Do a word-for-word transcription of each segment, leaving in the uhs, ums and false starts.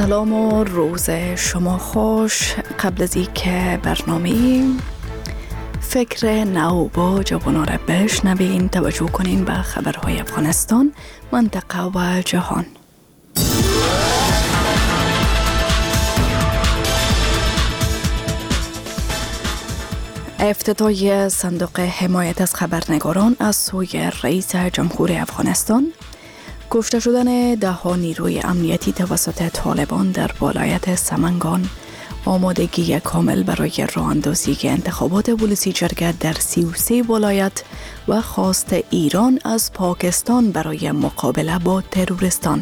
سلام و روز شما خوش. قبل از این که برنامه فکر نو با جوانان را بشنوین، توجه کنین به خبرهای افغانستان، منطقه و جهان. افتتاح صندوق حمایت از خبرنگاران از سوی رئیس جمهور افغانستان، کشته شدن ده ها نیروی امنیتی توسط طالبان در ولایت سمنگان، آمادگی کامل برای راه اندازی انتخابات ولسی جرگه در سی و سه ولایت و خواست ایران از پاکستان برای مقابله با تروریستان.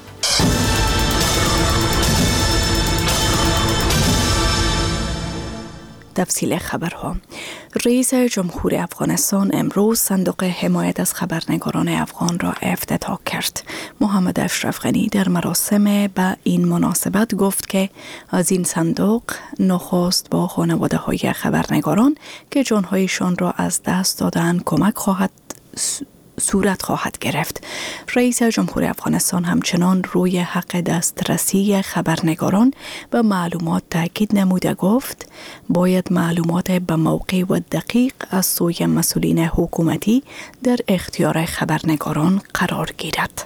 تفصیل خبرها. رئیس جمهور افغانستان امروز صندوق حمایت از خبرنگاران افغان را افتتاح کرد. محمد اشرف غنی در مراسم به این مناسبت گفت که از این صندوق نخست با خانواده های خبرنگاران که جانهایشان را از دست دادن کمک خواهد صورت خواهد گرفت. رئیس جمهور افغانستان همچنان روی حق دسترسی خبرنگاران به معلومات تاکید نموده گفت باید معلومات به موقع و دقیق از سوی مسئولین حکومتی در اختیار خبرنگاران قرار گیرد.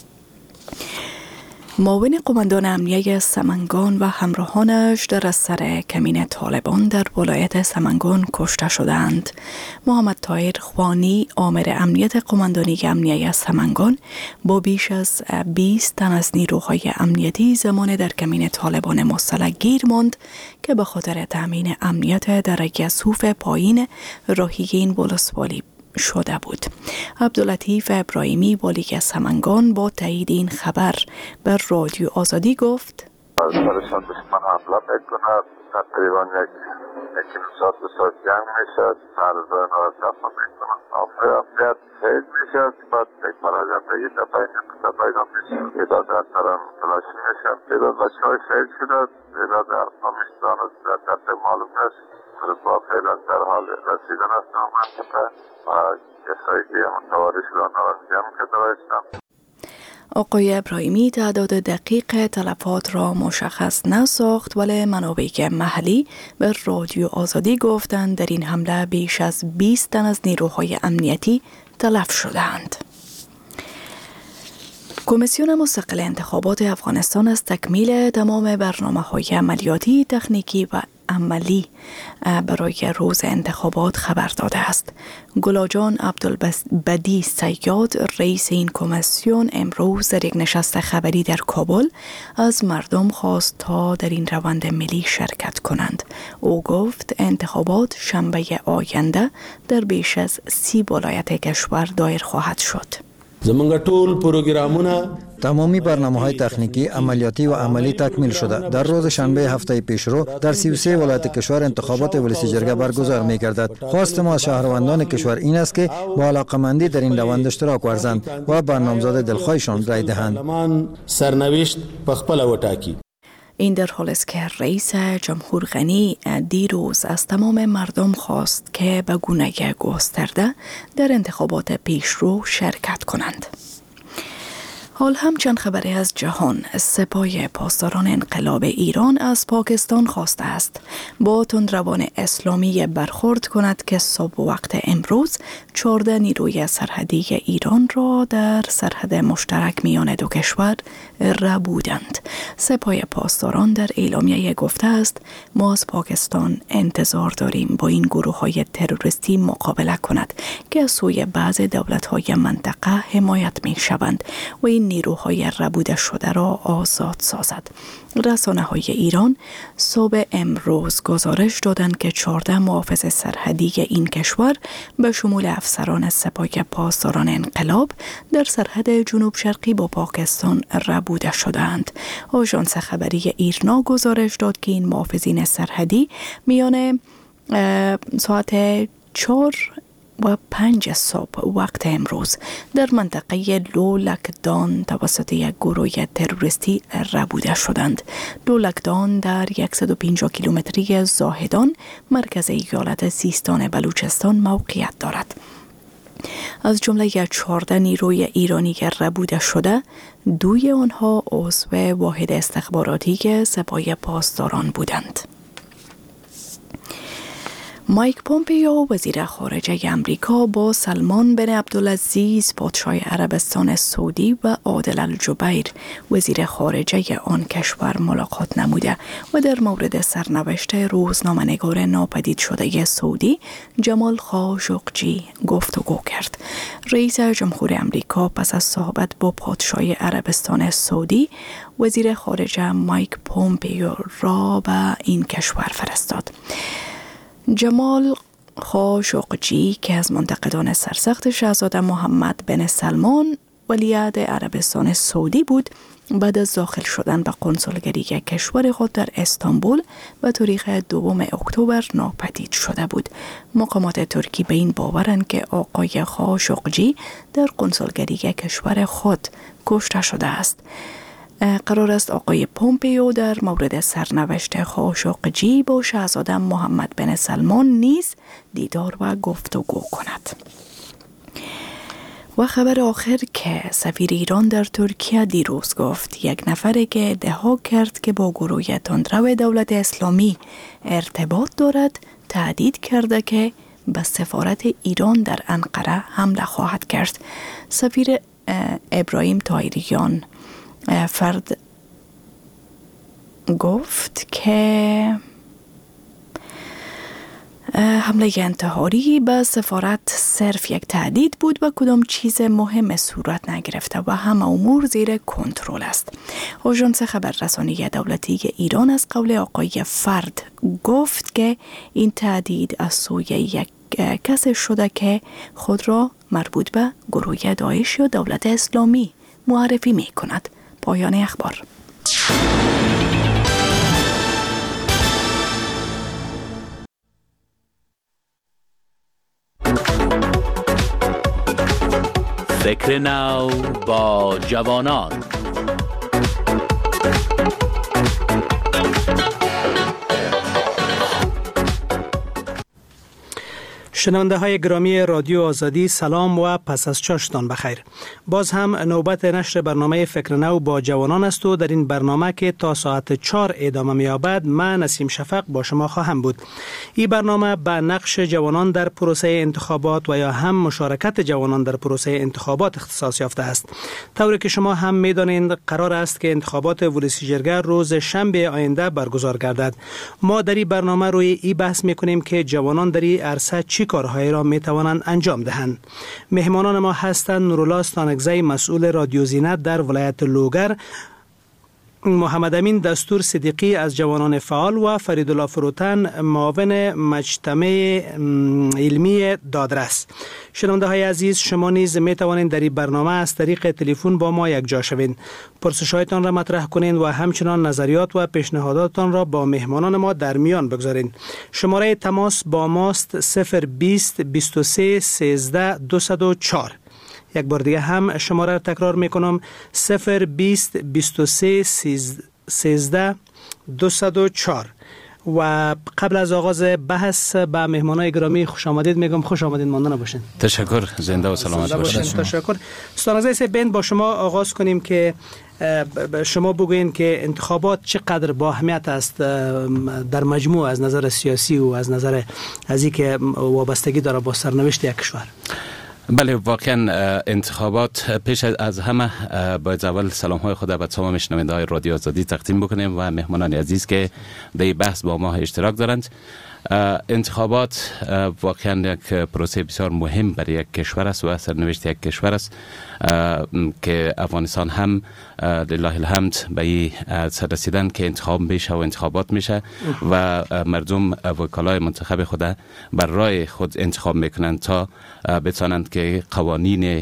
معاون قماندان امنیه سمنگان و همراهانش در اثر کمین طالبان در ولایت سمنگان کشته شدند. محمد طاهر خوانی، آمر امنیت قماندانی امنیه سمنگان، با بیش از بیست تن از نیروهای امنیتی زمان در کمین طالبان مسلح گیر ماند که به خاطر تامین امنیت درجه صوف پایین راهیین ولسوالی شده بود. عبداللطیف ابراهیمی، والی سمنگان، با تایید این خبر بر رادیو آزادی گفت سرشان دشمن حمله میکنه، تقریبا یک یک ساعت دو ساعت جنگ میشد، فرزان را دفع میکنن، آفره امنیت شهید میشد، بعد یک مراجعه بگید دفعه نقطه پیدا میشد، ایداد در سرم تلاشی میشد، ایداد بچه های شهید شدد، ایداد در افغانستان در تحت معلوم است. با فعلا در حال رسیدن است به منطقه و کسایی که متواری شدن را جمع کرده باشند. آقای ابراهیمی تعداد دقیق تلفات را مشخص نساخت، ولی منابع محلی به رادیو آزادی گفتند در این حمله بیش از بیست تن از نیروهای امنیتی تلف شدند. کمیسیون مستقل انتخابات افغانستان از تکمیل تمام برنامه‌های عملیاتی، تکنیکی و عملی برای روز انتخابات خبر داده است. گلاجان عبدالبدی سیاد، رئیس این کمیسیون، امروز در یک نشست خبری در کابل از مردم خواست تا در این روند ملی شرکت کنند. او گفت انتخابات شنبه آینده در بیش از سی ولایت کشور دایر خواهد شد. زمانگا طول پروگرامونه تمامی برنامه‌های تکنیکی، عملیاتی و عملی تکمیل شده. در روز شنبه هفته پیشرو در سی و سه ولایت کشور انتخابات ولسی جرگه برگزار می‌گردد. خواست ما از شهروندان کشور این است که با علاقه‌مندی در این روند اشتراک ورزند و بر نامزد دلخواهشان رای دهند. سرنوشت په خپل وټاکي. این در حال است که رئیس جمهور غنی دیروز از تمام مردم خواست که به گونه گسترده در انتخابات پیشرو شرکت کنند. حال هم چند خبری از جهان. سپاه پاسداران انقلاب ایران از پاکستان خواسته است با تندروان اسلامی برخورد کند که صبح وقت امروز چهارده نیروی سرحدی ایران را در سرحد مشترک میان دو کشور ربودند. سپاه پاسداران در اعلامیه گفته است ما از پاکستان انتظار داریم با این گروه های تروریستی مقابله کند که از سوی بعض دولت های منطقه حمایت می شوند و این نیروهای ربوده شده را آزاد سازد. رسانه های ایران صبح امروز گزارش دادند که چهارده محافظ سرحدی این کشور به شمول افسران سپاه پاسداران انقلاب در سرحد جنوب شرقی با پاکستان ربوده شدند. آژانس خبری ایرنا گزارش داد که این محافظین سرحدی میان ساعت چهار و پنج صبح وقت امروز در منطقه لولکدان توسط یک گروه تروریستی ربوده شدند. لولکدان در صد و پنجاه کیلومتری زاهدان مرکز ایالت سیستان بلوچستان موقعیت دارد. از جمله چهارده نیروی ایرانی که ربوده شده، دوی آنها عضو واحد استخباراتی سپاه پاسداران بودند. مایک پومپیو وزیر خارجه امریکا با سلمان بن عبدالعزیز پادشاه عربستان سعودی و عادل الجبیر وزیر خارجه آن کشور ملاقات نموده و در مورد سرنوشت روزنامه‌نگار ناپدید شده سعودی جمال خاشقجی گفتگو کرد. رئیس جمهور امریکا پس از صحبت با پادشاه عربستان سعودی وزیر خارجه مایک پومپیو را به این کشور فرستاد. جمال خاشقجی که از منتقدان سرسخت شاهزاده محمد بن سلمان ولیعهد عربستان سعودی بود، بعد از داخل شدن به قنصلگری کشور خود در استانبول و تاریخ دوم اکتبر ناپدید شده بود. مقامات ترکی به این باورند که آقای خاشقجی در قنصلگری کشور خود کشته شده است. قرار است آقای پومپیو در مورد سرنوشت خاشقجی با شاهزاده محمد بن سلمان نیز دیدار و گفتگو کند. و خبر آخر که سفیر ایران در ترکیه دیروز گفت یک نفری که ادعا کرد که با گروه تندرو دولت اسلامی ارتباط دارد تهدید کرده که به سفارت ایران در انقره حمله خواهد کرد. سفیر ابراهیم طاهریان فرد گفت که حمله انتحاری به سفارت صرف یک تهدید بود و کدام چیز مهم صورت نگرفته و همه امور زیر کنترل است. آژانس خبررسانی دولتی ایران از قول آقای فرد گفت که این تهدید از سوی یک کس شده که خود را مربوط به گروه داعش یا دولت اسلامی معرفی می کند. پایان اخبار. فکر نو با جوانان. شنونده های گرامی رادیو آزادی، سلام و پس از چاشتان بخیر. باز هم نوبت نشر برنامه فکر نو با جوانان است و در این برنامه که تا ساعت چهار ادامه می‌یابد من نسیم شفق با شما خواهم بود. این برنامه به نقش جوانان در پروسه انتخابات و یا هم مشارکت جوانان در پروسه انتخابات اختصاص یافته است. طوری که شما هم می‌دانید قرار است که انتخابات ولسی جرگه روز شنبه آینده برگزار گردد. ما در این برنامه روی این بحث می‌کنیم که جوانان در این عرصه چی کارهایی را می توانند انجام دهند. مهمانان ما هستند نورالله ستانکزی مسئول رادیو زینت در ولایت لوگر، محمد امین دستور صدیقی از جوانان فعال و فریدالله فروتن معاون مجتمع علمی دادرس. شنونده های عزیز، شما نیز می توانید در این برنامه از طریق تلفن با ما یک جا شوید، پرسش‌هایتان را مطرح کنید و همچنان نظریات و پیشنهاداتتان را با مهمانان ما در میان بگذارید. شماره تماس با ماست صفر بیست بیست و سه سیزده دویست و چهار. یک بار دیگه هم شماره را تکرار میکنم، صفر بیست بیست و سه سیزده دویست و چهار. و قبل از آغاز بحث به مهمانای گرامی خوش آمدید میگم. خوش آمدید، ماندن باشین. تشکر، زنده و سلامت باشین. تشکر. ستانکزی بند با شما آغاز کنیم که شما بگوین که انتخابات چقدر با اهمیت است در مجموع از نظر سیاسی و از نظر از اینکه وابستگی داره با سرنوشت یک کشور. بله، واقعا انتخابات پیش از همه باید اول سلام های خود به تمام شنونده های رادیو آزادی تقدیم بکنیم و مهمانان عزیز که در این بحث با ما اشتراک دارند. انتخابات واقعا یک پروسه بسیار مهم برای یک کشور است و سرنوشت یک کشور است که افغانستان هم لله الحمد به این سر رسیدن که انتخاب میشه و انتخابات میشه و مردم وکلای منتخب خود بر رای خود انتخاب میکنند تا بتوانند که قوانین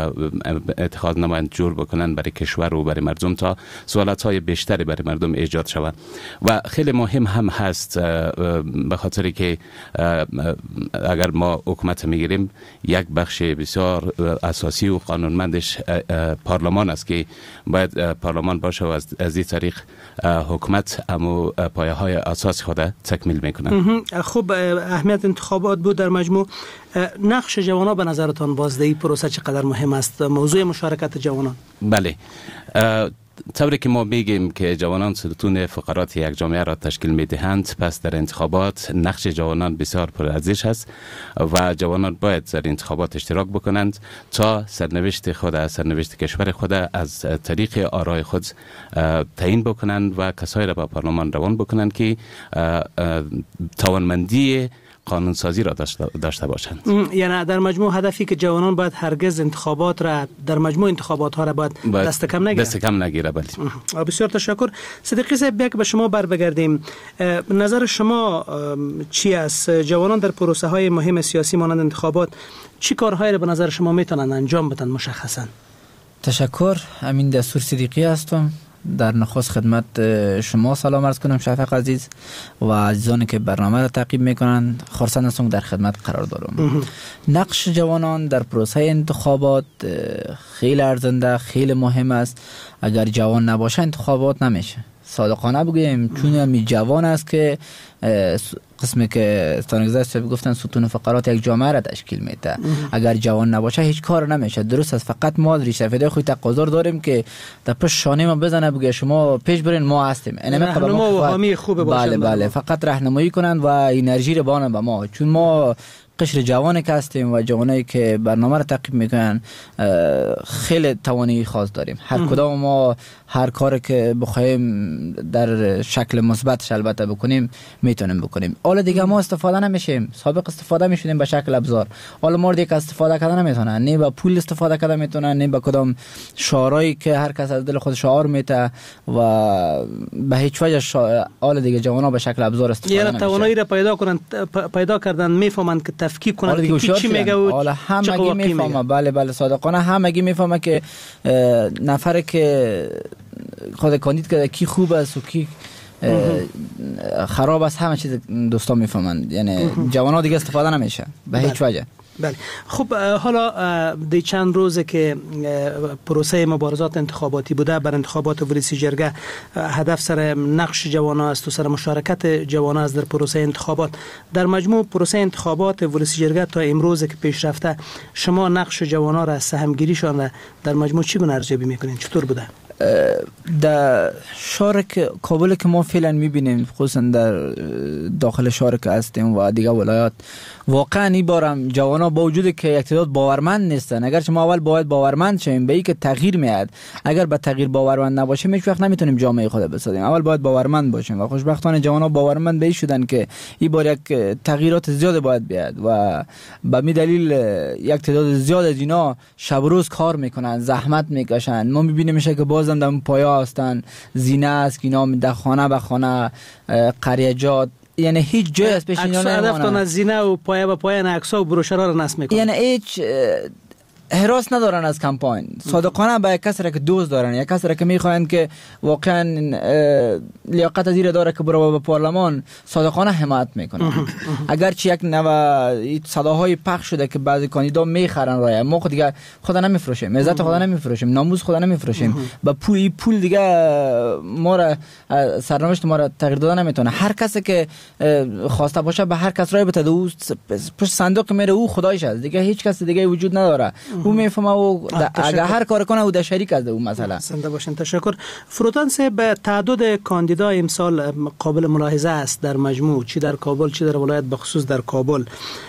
اتخاذ نمایند جور بکنند برای کشور و برای مردم تا سوالات های بیشتری برای مردم ایجاد شود. و خیلی مهم هم هست به خاطر که اگر ما حکومت میگیریم یک بخش بسیار اساسی و قانونمندش پارلمان است که باید پارلمان باشه و از این طریق حکومت امو پایه های اساس خود تکمیل میکنه. خب اهمیت انتخابات بود در مجموع. نقش جوانان به نظرتان بازدهی پروسه چقدر مهم است؟ موضوع مشارکت جوانان. بله، طوری که ما میگیم که جوانان ستون فقرات یک جامعه را تشکیل میدهند، پس در انتخابات نقش جوانان بسیار پرارزش است و جوانان باید در انتخابات اشتراک بکنند تا سرنوشت خود، سرنوشت کشور خود از طریق آرای خود تعیین بکنند و کسایی را به پارلمان روان بکنند که توانمندی قانون سازی را داشته باشند. یعنی در مجموع هدفی که جوانان باید هرگز انتخابات را در مجموع انتخابات ها را باید دست کم نگیرند. دست کم نگیره. بله. بسیار تشکر. صدیقی صاحب، یک به شما بر بگردیم. نظر شما چی است؟ جوانان در پروسه های مهم سیاسی مانند انتخابات چی کارهایی را به نظر شما میتونن انجام بدن مشخصا؟ تشکر. امین دستور صدیقی هستم. در نخست خدمت شما سلام عرض کنم شفیق عزیز و عزیزانی که برنامه را تعقیب میکنند. خرسند هستم در خدمت قرار دارم. نقش جوانان در پروسه انتخابات خیلی ارزنده، خیلی مهم است. اگر جوان نباشه انتخابات نمیشه. صادقانه بگویم، چون همی جوان است که قسمی که استانگزه صاحب گفتن ستون فقرات یک جامعه را تشکیل میده. اگر جوان نباشه هیچ کار نمیشه. درست است، فقط ما ریشه فیده خود تقاضا داریم که در پشت شانه ما بزنه بگه شما پیش برین، ما هستیم. راهنما و حامی خوبه باشن. بله بله، فقط راهنمایی کنند و انرژی رو بانن به ما، چون ما قشر جوانی که هستیم و جوانایی که برنامه را تعقیب میکنن خیلی توانایی خاص داریم. هر کدام ما هر کاری که بخوایم در شکل مثبتش البته بکنیم میتونیم بکنیم. حالا دیگه ما استفاده نمیشیم. سابق استفاده میشدیم به شکل ابزار، حالا ما دیگه استفاده کردن نمیتونن. نه با پول استفاده کردن میتونن، نه با کدام شعارهایی که هر کس از دل خود شعار میته و به هیچ وجه شا... حالا دیگه جوانا به شکل ابزار استفاده نمیشه. یعنی توانایی را پیدا کنن، پیدا کردن، میفهمن که تفکیک کنن که چی میگه و حالا همگی میفهمه. بله بله، صادقانه همگی میفهمه که نفر که خود کاندید که کی خوب است و کی خراب است همه چیز دوستان میفهمند. یعنی جوانا دیگه استفاده نمیشه به هیچ وجه. بله. خب حالا دی چند روزه که پروسه مبارزات انتخاباتی بوده، بر انتخابات ولسی جرگه هدف سر نقش جوانا است و سر مشارکت جوانا است در پروسه انتخابات. در مجموع پروسه انتخابات ولسی جرگه تا امروز که پیش رفته، شما نقش جوانا را، سهمگیریشان را در مجموع چگونه ارزیابی میکنین؟ چطور بوده؟ در شهر کابل که ما فعلا میبینیم، خصوصا در داخل شهر که هستیم و دیگه ولایات، واقعا این بارم جوانا با وجود که یک تعداد باورمند نیستن، اگرچه ما اول باید باورمند شیم به این که تغییر میاد. اگر به تغییر باورمند نباشیم هیچ وقت نمیتونیم جامعه خود بسازیم. اول باید باورمند باشیم و خوشبختانه جوانا باورمند به شدن که این بار یک تغییرات زیاد باید بیاد و به می دلیل یک تعداد زیاد از اینا شب و روز کار میکنن، زحمت میکشن. ما میبینیم میشه که بازم در پایا هستن، زینه است که اینا در خانه به خانه، قریجات، یعنی هیچ جای از پیش اینا نمیمونه. هدفتون از زینه و پایه به پایه عکس‌ها و بروشرها رو نصب میکنن. یعنی هیچ حراس ندارن از کمپاین. صادقانه به یک کس را که دوست دارن، یک کس را که میخواین که واقعا لیاقت زیر داره که برای به پارلمان، صادقانه حمایت میکنن. اگرچه یک نوع صداهای پخش شده که بعضی کاندیدا میخرن رای، ما خود دیگه خدا نمیفروشیم، عزت خدا نمیفروشیم، ناموس خدا نمیفروشیم. با پول پول دیگه ما را سرنوشت ما را تغییر دادن نمیتونه. هر کسی که خواسته باشه به هر کس رای بده، او پشت صندوق میره، او خدایش است دیگه، هیچ کس دیگه وجود نداره. او میفهمه او اگر هر کار کنه او در شریک است او مثلا. زنده باشین. تشکر. فروتان صاحب، تعداد کاندیدا امسال قابل ملاحظه است در مجموع، چی در کابل چی در ولایت، بخصوص در کابل.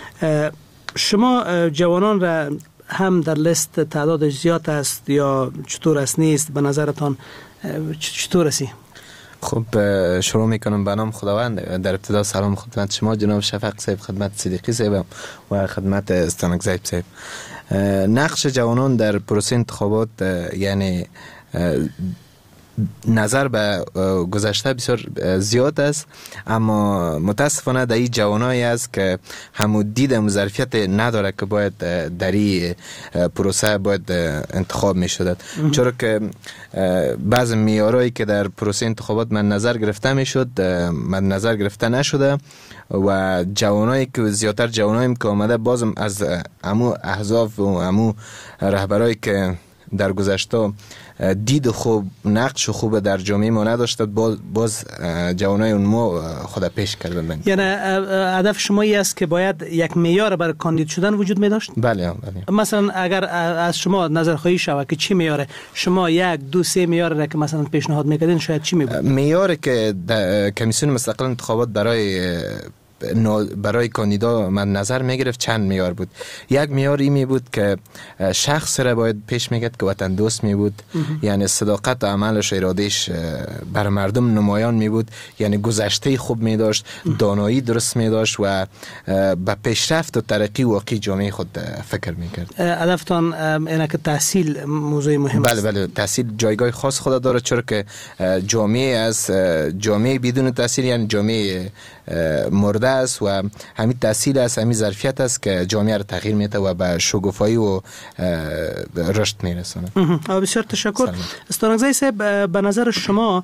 شما جوانان را هم در لیست تعداد زیاد است یا چطور است نیست؟ به نظرتان چطور است؟ خب شروع میکنم به نام خداوند. در ابتدا سلام خدمت شما جناب شفیق صاحب، خدمت صدیقی صاحب و خدمت استانگزی صاحب. نقش جوانان در پروسه انتخابات یعنی نظر به گذشته بسیار زیاد است، اما متاسفانه در این جوانایی است که همون دید ظرفیت نداره که باید در این پروسه باید انتخاب می شدد، چرا که بعض معیارهایی که در پروسه انتخابات من نظر گرفته می شد من نظر گرفته نشده و جوانایی که زیادتر جوانایی که آمده بازم از امو احزاب و امو رهبرایی که در گذشته دید خوب نقش خوب در جامعه ما نداشته باز, باز جوانای اون ما خود پیش کردن. یعنی هدف شما ای است که باید یک معیار برای کاندید شدن وجود می داشت؟ بله بله. مثلا اگر از شما نظر خواهی شود که چی معیاره، شما یک دو سه معیار را که مثلا پیشنهاد میکردین شاید چی می بود؟ معیاری که کمیسیون مستقل انتخابات برای برای کاندیدا من نظر میگرفت چند معیار بود. یک معیار این می بود که شخص را باید پیش میگد که وطن دوست می بود، یعنی صداقت عملش ارادهش بر مردم نمایان می بود، یعنی گذشته خوب می داشت، دانایی درست می داشت و به پیشرفت و ترقی واقعی جامعه خود فکر می کرد. هدفتان اینه که تحصیل موضوع مهم است؟ بله بله، تحصیل جایگاه خاص خود داره، چرا که جامعه از جامعه بدون تحصیل یعنی جامعه مرده است و همین تحصیل است، همین ظرفیت است که جامعه را تغییر میده و به شگفتایی و رشد میرسونه. بسیار تشکر. استانکزی صاحب، به نظر شما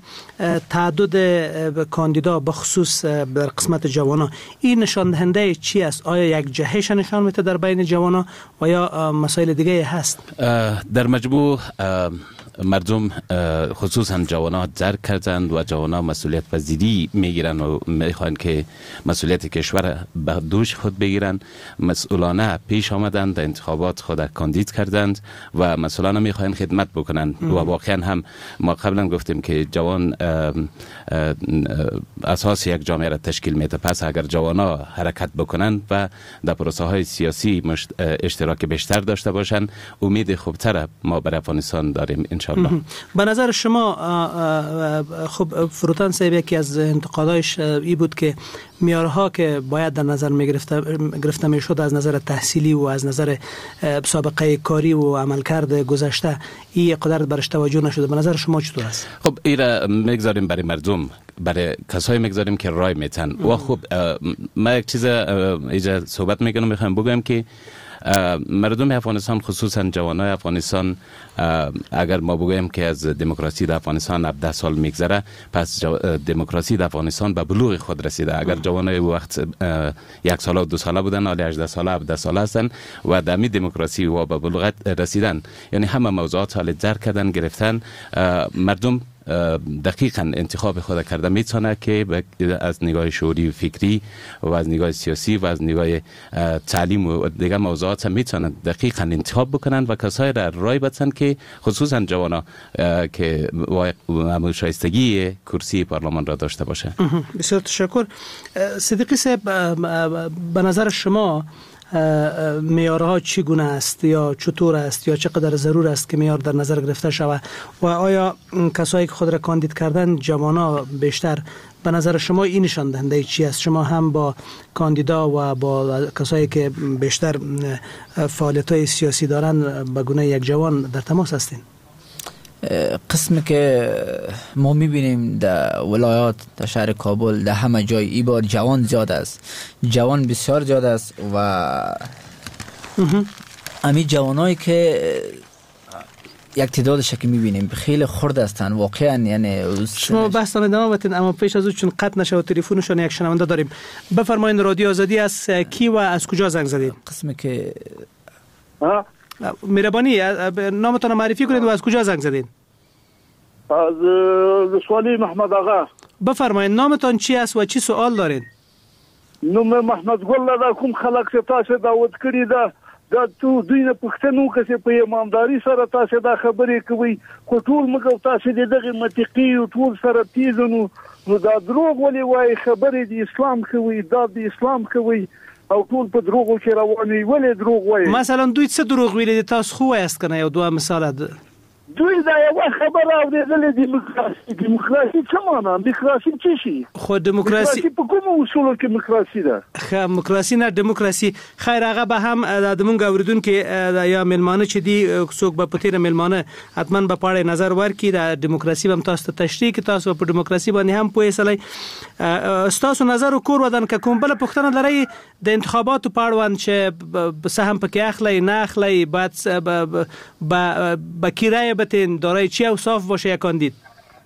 تعدد کاندیدا به خصوص در قسمت جوانا این نشان دهنده چی است؟ آیا یک جهش نشان میده در بین جوانا و یا مسائل دیگه هست؟ در مجموع مردم خصوصا جوانان درک کردند و جوانان مسئولیت پذیری میگیرن و میخوان که مسئولیت کشور به دوش خود بگیرن. مسئولانه پیش آمدند، انتخابات خود کاندید کردند و مسئولانه میخوان خدمت بکنند و واقعا هم ما قبلا گفتیم که جوان اساس یک جامعه را تشکیل میده. پس اگر جوانا حرکت بکنند و در پروسه های سیاسی اشتراک بیشتر داشته باشند، امید خوبتر ما برای افغانستان داریم انشاءالله. به نظر شما خب فروتن صاحب یکی از انتقادایش ای بود که معیارها که باید در نظر می گرفته می شد از نظر تحصیلی و از نظر سابقه کاری و عملکرد گذشته این قدرت برش توجه نشده. به نظر شما چطور است؟ خب این را میگذاریم برای مردم، برای کسایی میگذاریم که رای میتن. و خب ما یک چیز اینجا صحبت میکنم میخوام بگم که مردم افغانستان خصوصا جوانای افغانستان اگر ما بگویم که از دموکراسی در افغانستان هفده سال میگذره، پس دموکراسی در افغانستان به بلوغ خود رسیده. اگر جوانای وقت یک ساله و دو ساله بودن، حالا هجده ساله هفده ساله هستن و در می دموکراسی و به بلوغت رسیدن، یعنی همه موضوعات حال درک کردن گرفتن. مردم دقیقاً انتخاب خود کرده میتونه که از نگاه شعوری و فکری و از نگاه سیاسی و از نگاه تعلیم و دیگر موضوعات میتونن دقیقاً انتخاب بکنن و کسایی را رای بدن که خصوصا جوانا که معمول شایستگی کرسی پارلمان را داشته باشه. بسیار تشکر. صدیقی صاحب، به نظر شما معیارها چگونه است یا چطور است یا چقدر ضرور است که معیار در نظر گرفته شود و آیا کسایی که خود را کاندید کردن جوانا بیشتر به نظر شما این نشان دهنده چی است؟ شما هم با کاندیدا و با کسایی که بیشتر فعالیت‌های سیاسی دارن به گونه یک جوان در تماس هستین؟ قسمی که ما میبینیم در ولایات، در شهر کابل، در همه جای ای بار جوان زیاد است، جوان بسیار زیاد است و امی جوانایی که یک تعدادش که میبینیم خیلی خرد هستن واقعا. یعنی شما بحث ادامه بدین، اما پیش از اون چون قطع نشه و تلفنشون یک شنونده داریم، بفرمایید. رادیو آزادی از کی و از کجا زنگ زدید؟ قسمی که مهربانی نامتون معرفی کنید و از کجا زنگ زدید؟ از سوالی محمد آقا. بفرمایید نامتون چی است و چی سوال دارید؟ نوم محمد ګل دا کوم خلک چې تاسو دا ود کړی دا دا تو دوی نه پښتنو کې په ایمانداري سره تاسو دا خبرې کوي، خو ټول موږ تاسو دغه منطقي او ټول سره تیزنو نو دا دروغ ولې وای خبرې د اسلام کوي، دا د اسلام کوي او ټول په دروغو کې رواني ولې دروغ وای؟ مثلا دوی څه دروغ ویلي تاسو خو وایست کنه یو دوه مثال ده. دوی دا یو خبر اوریدلې دیموکراسي دیموکراسي څه معنا دیموکراسي څه شي خو دیموکراسي په کوم اصولو کې دیموکراسي ده دیموکراسي نه دیموکراسي خیر هغه به هم د مونږ اوریدونکو یا ملمانه چې دی څوک به پتیره ملمانه حتما به پاړې نظر ورکړي د دیموکراسي هم تاسو ته تشریح کې تاسو په دیموکراسي باندې هم پوهې سلی تاسو نظر کور ودان که کوم بل پښتنه لري د انتخاباتو په اړوند چې سهم پکې اخلي نه اخلي بعد با کرایه بتین دارای چی اوصاف باشه یک کاندید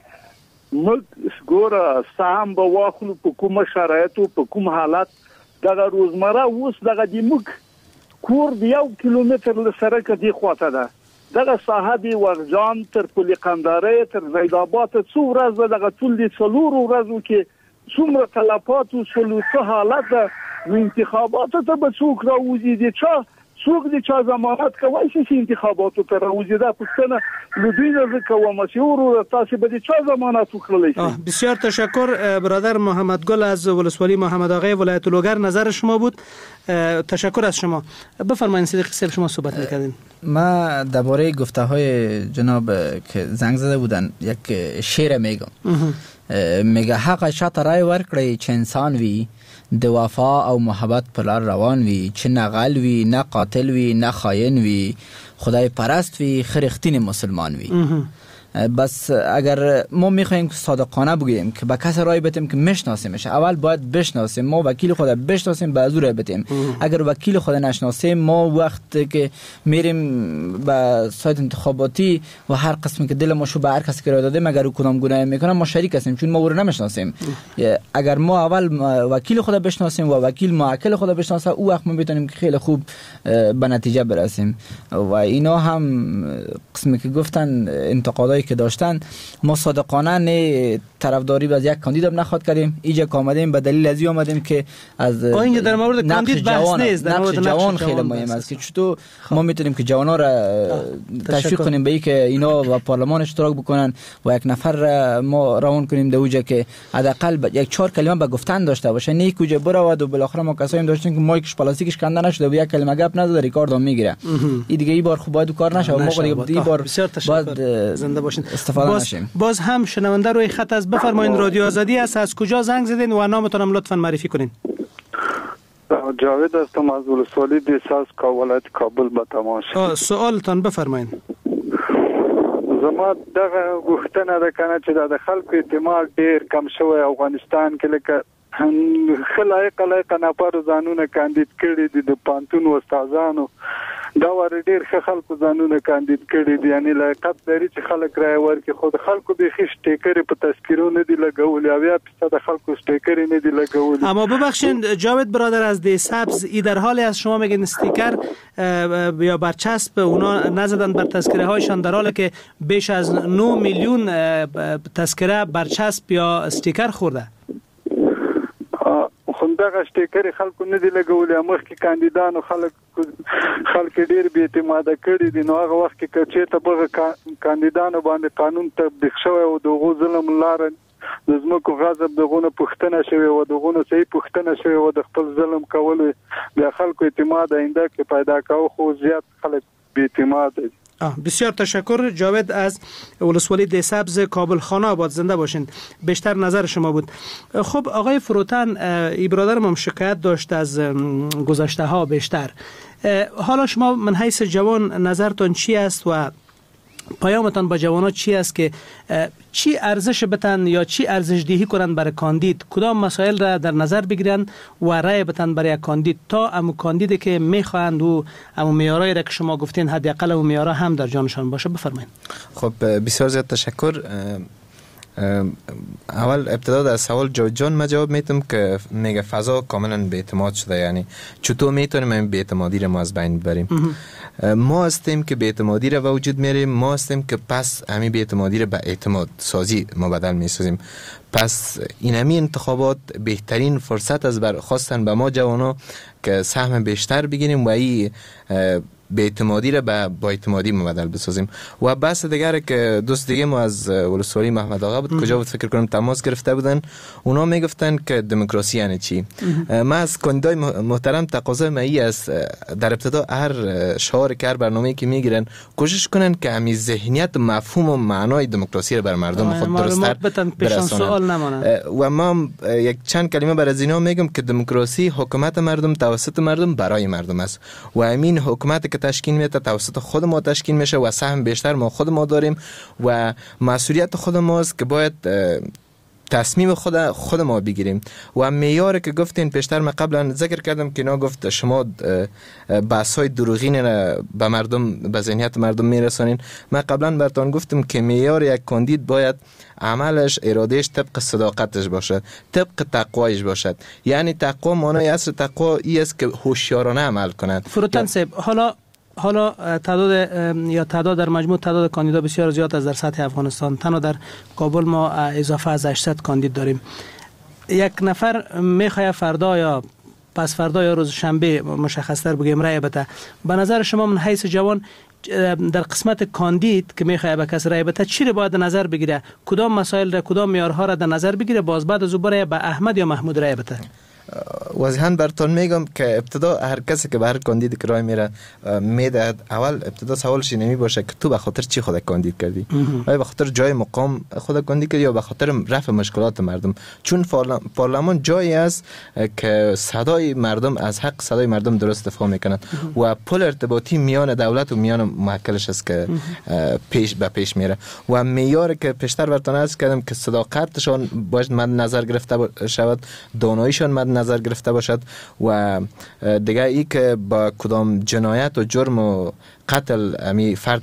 ملک ګوره سهم به واخلو په کومه شرایطو په کوم حالت دغه روزمره اوس دغه د موږ کور د یو کیلومتر له سرک دی خواته ده دغه ساحه دی ورجان تر پل قنداره تر زیدآباد څو ورځې دغه ټول د څلور ورځو کې څومره تلفات او څلور حالت د انتخاباتو ته به څوک راوځي دي چا څوک دي چې ضمانت کوي چې انتخاباتو ته راوځي دا پښتنه لودینه کوم مسیور تاسو به دي چې ضمانت وکړلی شي بسیار تشکر برادر محمد گل از ولسوالی محمد آقای ولایت لوگر نظر شما بود تشکر از شما بفرمایید صدیق صاحب شما صحبت می‌کردین ما درباره گفته‌های جناب که زنگ زده بودن یک شعر میگم میگه حق شات رای ورکړی چې انسان وی د وفا او محبت پر لار روان وي چې نه غل وي نه قاتل وي نه خاین وي خدای پرست وي خرختین مسلمان وي بس اگر ما میخوایم صادقانه بگوییم که با کس رای بتیم که میشناسیمش اول باید بشناسیم ما وکیل خود بشناسیم بعد رای بتیم اگر وکیل خود نشناسیم ما وقت که میریم به سایت انتخاباتی و هر قسمی که دل ما شو به هر کسی که رای دادیم اگر او کدام گناه میکنه ما شریک هستیم چون ما او رو نمیشناسیم اگر ما اول وکیل خود بشناسیم و وکیل موکل خود بشناسه او وقت ما میتونیم که خیلی خوب به نتیجه برسیم و اینا هم قسمی که گفتن انتقادای که داشتن ما صادقانه نه طرفداری از یک کاندید هم نخواد کردیم اینجا آمدیم به دلیل ازی آمدیم که از اینجا در مورد کاندید بحث نیست در مورد جوان خیلی مهم است که چطور ما میتونیم که جوان‌ها را تشویق کنیم به اینکه اینا و پارلمان اشتراک بکنن و یک نفر را ما روان کنیم در اونجا که حداقل یک چهار کلمه به گفتن داشته باشه نه کجا برود و بالاخره ما کسایی داشتیم که مایکش پلاستیکش کنده نشده و یک کلمه گپ نزد ریکارد هم میگیره این دیگه این بار خوب باید کار نشه ما دیگه این بار باید زنده باشین استفاده باز, نشیم باز هم شنونده روی خط از بفرمایید رادیو آزادی است از کجا زنگ زدین و نامتون هم لطفا معرفی کنین جاوید هستم از ولسوالی دیساس کا ولایت کابل به تماس سوالتان بفرمایید زما دغه غوښتنه ده کنه چې د خلکو اعتماد ډیر کم شوی افغانستان کې لکه خلایق لایق نفر ځانونه کاندید کړي دي د پانتون استادانو دا ور ډیر خلکو ځانونه کاندید کړي دي یعنی لایقت لري چې خلک رای ورکړي خود خلکو به خښ ټیکری په تذکیرو نه دی لګولې او یا په خلکو ټیکری نه دی لګولې اما ببخشید جاوید برادر از دی سبز ای در حالی از شما میگن استیکر یا برچسب اونا نزدن بر تذکره هایشان در حالی که بیش از نه میلیون تذکره برچسب یا استیکر خورده خندغه شټیکر خلکو نه دی لګولې مخکې کاندیدانو خلک خلک ډیر بې اعتماده کړي دي نو هغه وخت کې چې ته به کاندیدانو باندې قانون تطبیق شوی او دغه ظلم لار د زمکو غضب دغه پښتنه شوی او دغه صحیح پښتنه شوی او د خپل ظلم کول د خلکو اعتماد آینده کې پیدا کاوه خو زیات خلک بې اعتماد دي بسیار تشکر جاوید از ولسوالی دی سبز کابل خانه آباد زنده باشین بیشتر نظر شما بود خب آقای فروتن ای برادرم هم شکایت داشت از گذشته ها بیشتر حالا شما من حیث جوان نظرتان چی است و پیامتان با جوانان چی است که چی ارزش بتن یا چی ارزش دهی کنند برای کاندید کدام مسائل را در نظر بگیرند و رای بتن برای کاندید تا امو کاندیدی که میخواهند و امو معیارایی را که شما گفتین حداقل امو معیارها هم در جانشان باشه بفرمایید. خب بسیار زیاد تشکر. اول ابتدا در سوال جاوید جان ما جواب میتم که میگه فضا کاملا بی‌اعتماد شده یعنی چطور میتونیم این بی‌اعتمادی رو ما از بین ببریم ما هستیم که بی‌اعتمادی رو وجود میاریم ما هستیم که پس همین بی‌اعتمادی رو به اعتماد سازی ما بدل میسازیم پس این همین انتخابات بهترین فرصت از برخواستن به ما جوانا که سهم بیشتر بگیریم و این به اعتمادی را به با اعتمادی مبدل بسازیم. و بحث دیگه که دوست دیگه ما از ولسوالی محمد آقا بود کجا بود فکر کنم تماس گرفته بودن، اونا میگفتن که دموکراسی یعنی چی. ما از کاندیدای محترم تقاضا می است در ابتدا هر شعار که هر برنامه‌ای که میگیرن کوشش کنن که همین ذهنیت و مفهوم و معنای دموکراسی رو بر مردم خود درست‌تر برسونن. و ما یک چند کلمه بر از اینا میگم که دموکراسی حکومت مردم توسط مردم برای مردم است و همین حکومت که تشکیل میشه توسط خود ما تشکیل میشه و سهم بیشتر ما خود ما داریم و مسئولیت خود ماست که باید تصمیم خود خود ما بگیریم. و معیار که گفتین پیشتر من قبلا ذکر کردم که اینا گفت شما بحث‌های دروغین به مردم به ذهنیت مردم میرسانین. من قبلا براتون گفتم که معیار یک کاندید باید عملش ارادهش طبق صداقتش باشد، طبق تقوایش باشد. یعنی تقوا معنای اصل تقوا این است که هوشیارانه عمل کنند. فروتن صاحب حالا حالا تعداد یا تعداد در مجموع تعداد کاندیدا بسیار زیاد است در سطح افغانستان. تنها در کابل ما اضافه از هشتصد کاندید داریم. یک نفر میخواد فردا یا پس فردا یا روز شنبه مشخص‌تر بگیم رای بده. به نظر شما من حیث جوان در قسمت کاندید که میخواد به کس رای بده چی رو باید نظر بگیره؟ کدام مسائل را کدام معیارها را در نظر بگیره باز بعد از او برای به احمد یا محمود رای بده؟ واضحاً براتون میگم که ابتدا هر کسی که به هر کاندید که رای میره میدهد اول ابتدا سوالش نمی باشه که تو به خاطر چی خود کاندید کردی؟ آیا به خاطر جای مقام خود کاندید کردی یا به خاطر رفع مشکلات مردم؟ چون پارلمان جایی است که صدای مردم از حق صدای مردم درست دفاع میکنند و پل ارتباطی میان دولت و میان موکلش است که پیش به پیش میره. و معیاری که پیشتر براتون عرض کردم که صداقتشان باید مد نظر گرفته شود، داناییشان مد نظر گرفته باشد و دیگه ای که با کدام جنایت و جرم و قتل امی فرد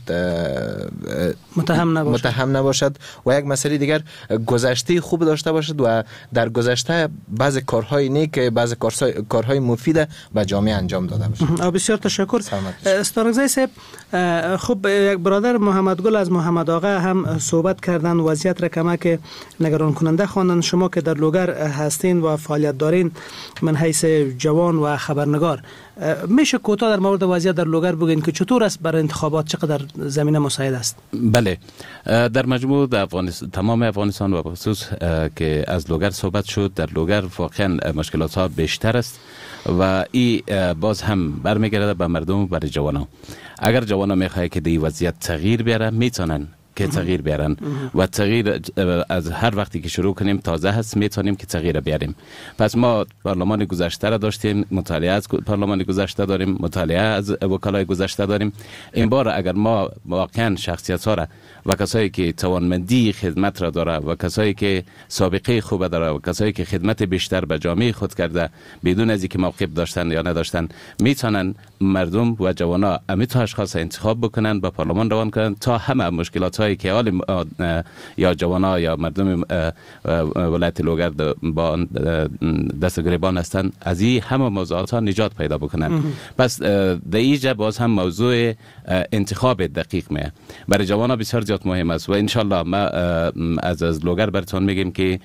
متهم نباشد. متهم نباشد و یک مسئله دیگر گذشته خوب داشته باشد و در گذشته بعض کارهای نیک بعض کارهای مفید به جامعه انجام داده باشد. بسیار تشکر. استارگزی صاحب خب یک برادر محمد گل از محمد آقا هم صحبت کردن وضعیت را کمک نگران کننده خواندن. شما که در لوگر هستین و فعالیت دارین من حیث جوان و خبرنگار میشه کوتاه در مورد وضعیت در لوگر بگین که چطور است برای انتخابات چقدر زمینه مساعد است؟ بله در مجموع در افغانستان تمام افغانستان و خصوص که از لوگر صحبت شد در لوگر واقعا مشکلات ها بیشتر است و این باز هم برمیگرده به مردم و برای جوانان. اگر جوانان میخواه که دی وضعیت تغییر بیاره میتونن که تغییر بیارن و تغییر از هر وقتی که شروع کنیم تازه هست میتونیم که تغییر بیاریم. پس ما پارلمان گذشته را داشتیم، مطالعه از پارلمان گذشته داریم، مطالعه از وکلای گذشته داریم. این بار اگر ما واقعا شخصیت ها را و کسایی که توانمندی خدمت را داره و کسایی که سابقه خوب داره و کسایی که خدمت بیشتر به جامعه خود کرده بدون از اینکه موقف داشتن یا نداشتن میتونن مردم و جوانا امیتو اشخاص انتخاب بکنن با پارلمان روان کنن تا همه مشکلات هایی که حال یا جوانا یا مردم ولایت لوگر با دست گریبان هستن از این همه موضوعات ها نجات پیدا بکنن. پس در اینجا باز هم موضوع انتخاب دقیق می برای جوانا بسیار زیاد مهم است و انشالله ما از از لوگر براتون میگیم که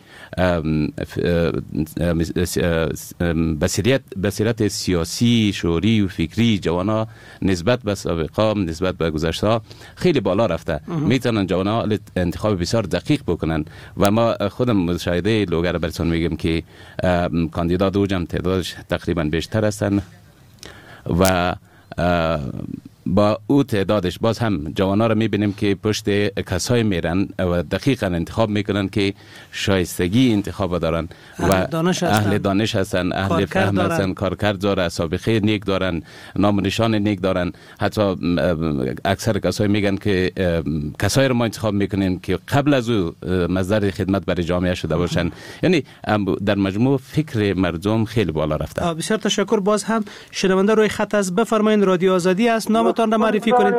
بصیرت بصیرت سیاسی شعوری و فکری جوانا نسبت به سابقه نسبت به گذشته خیلی بالا رفته. میتونن جوانا انتخاب بسیار دقیق بکنن و ما خودم مشاهده لوگر براتون میگیم که کاندیدا دو جمع تعدادش تقریبا بیشتر هستن و با او تعدادش باز هم جوانا را میبینیم که پشت کسای میرن و دقیقا انتخاب میکنن که شایستگی انتخاب دارن و دانش اهل دانش هستن، اهل فهم هستن، کارکرد داره، سابقه نیک دارن، نام و نشان نیک دارن. حتی اکثر کسای میگن که کسای رو ما انتخاب میکنیم که قبل از او مصدر خدمت برای جامعه شده باشن. یعنی در مجموع فکر مردم خیلی بالا رفته. بسیار تشکر. باز هم شنونده روی خط از بفرمایید. رادیو آزادی است. نامتان را معرفی کنید.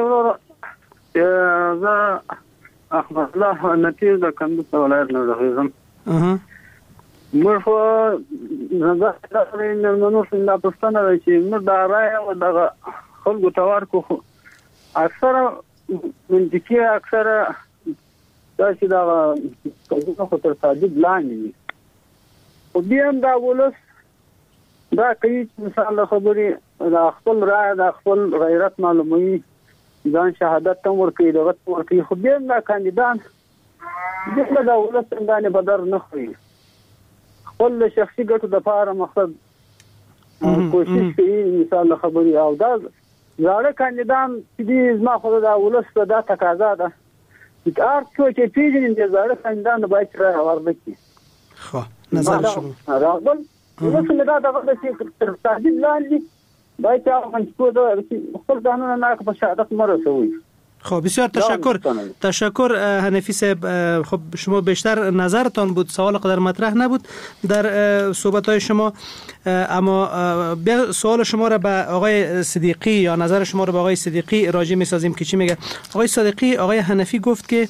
زه احمد الله نتیز د کندوز ولایت نه راغلم. اها موږ خو زه د نړیوالو څخه پښتنه ده چې موږ د رای او د خلکو توار کو اکثره منځکي اکثره دا چې دا کومه خطر صادق لاندې خو بیا هم دا ولس دا کوي مثال خبري د خپل رائے د خپل غیرت معلومي ځان شهادت تم ورکړي دغه ورکړي خو بیا دا کاندیدان دغه د ولس څنګه بدر نه خوري خپل شخصي ګټو د لپاره مقصد کوشش کوي مثال خبري او دا زاړه کاندیدان چې زما خو د ولس په دا تقاضا ده چې هر څوک چې پیژني د زاړه کاندیدان باید را وربکي خو نظر شما راغبل ولس نه دا دغه چې تهدید لاندې باید هغه څه د خپل قانون نه په شهادت مرسوي. خب بسیار تشکر تشکر حنفی صاحب. خب شما بیشتر نظرتان بود، سوال قدر مطرح نبود در صحبت های شما، اما بیا سوال شما را به آقای صدیقی یا نظر شما را به آقای صدیقی راجع می سازیم که چی میگه. آقای صدیقی، آقای حنفی گفت که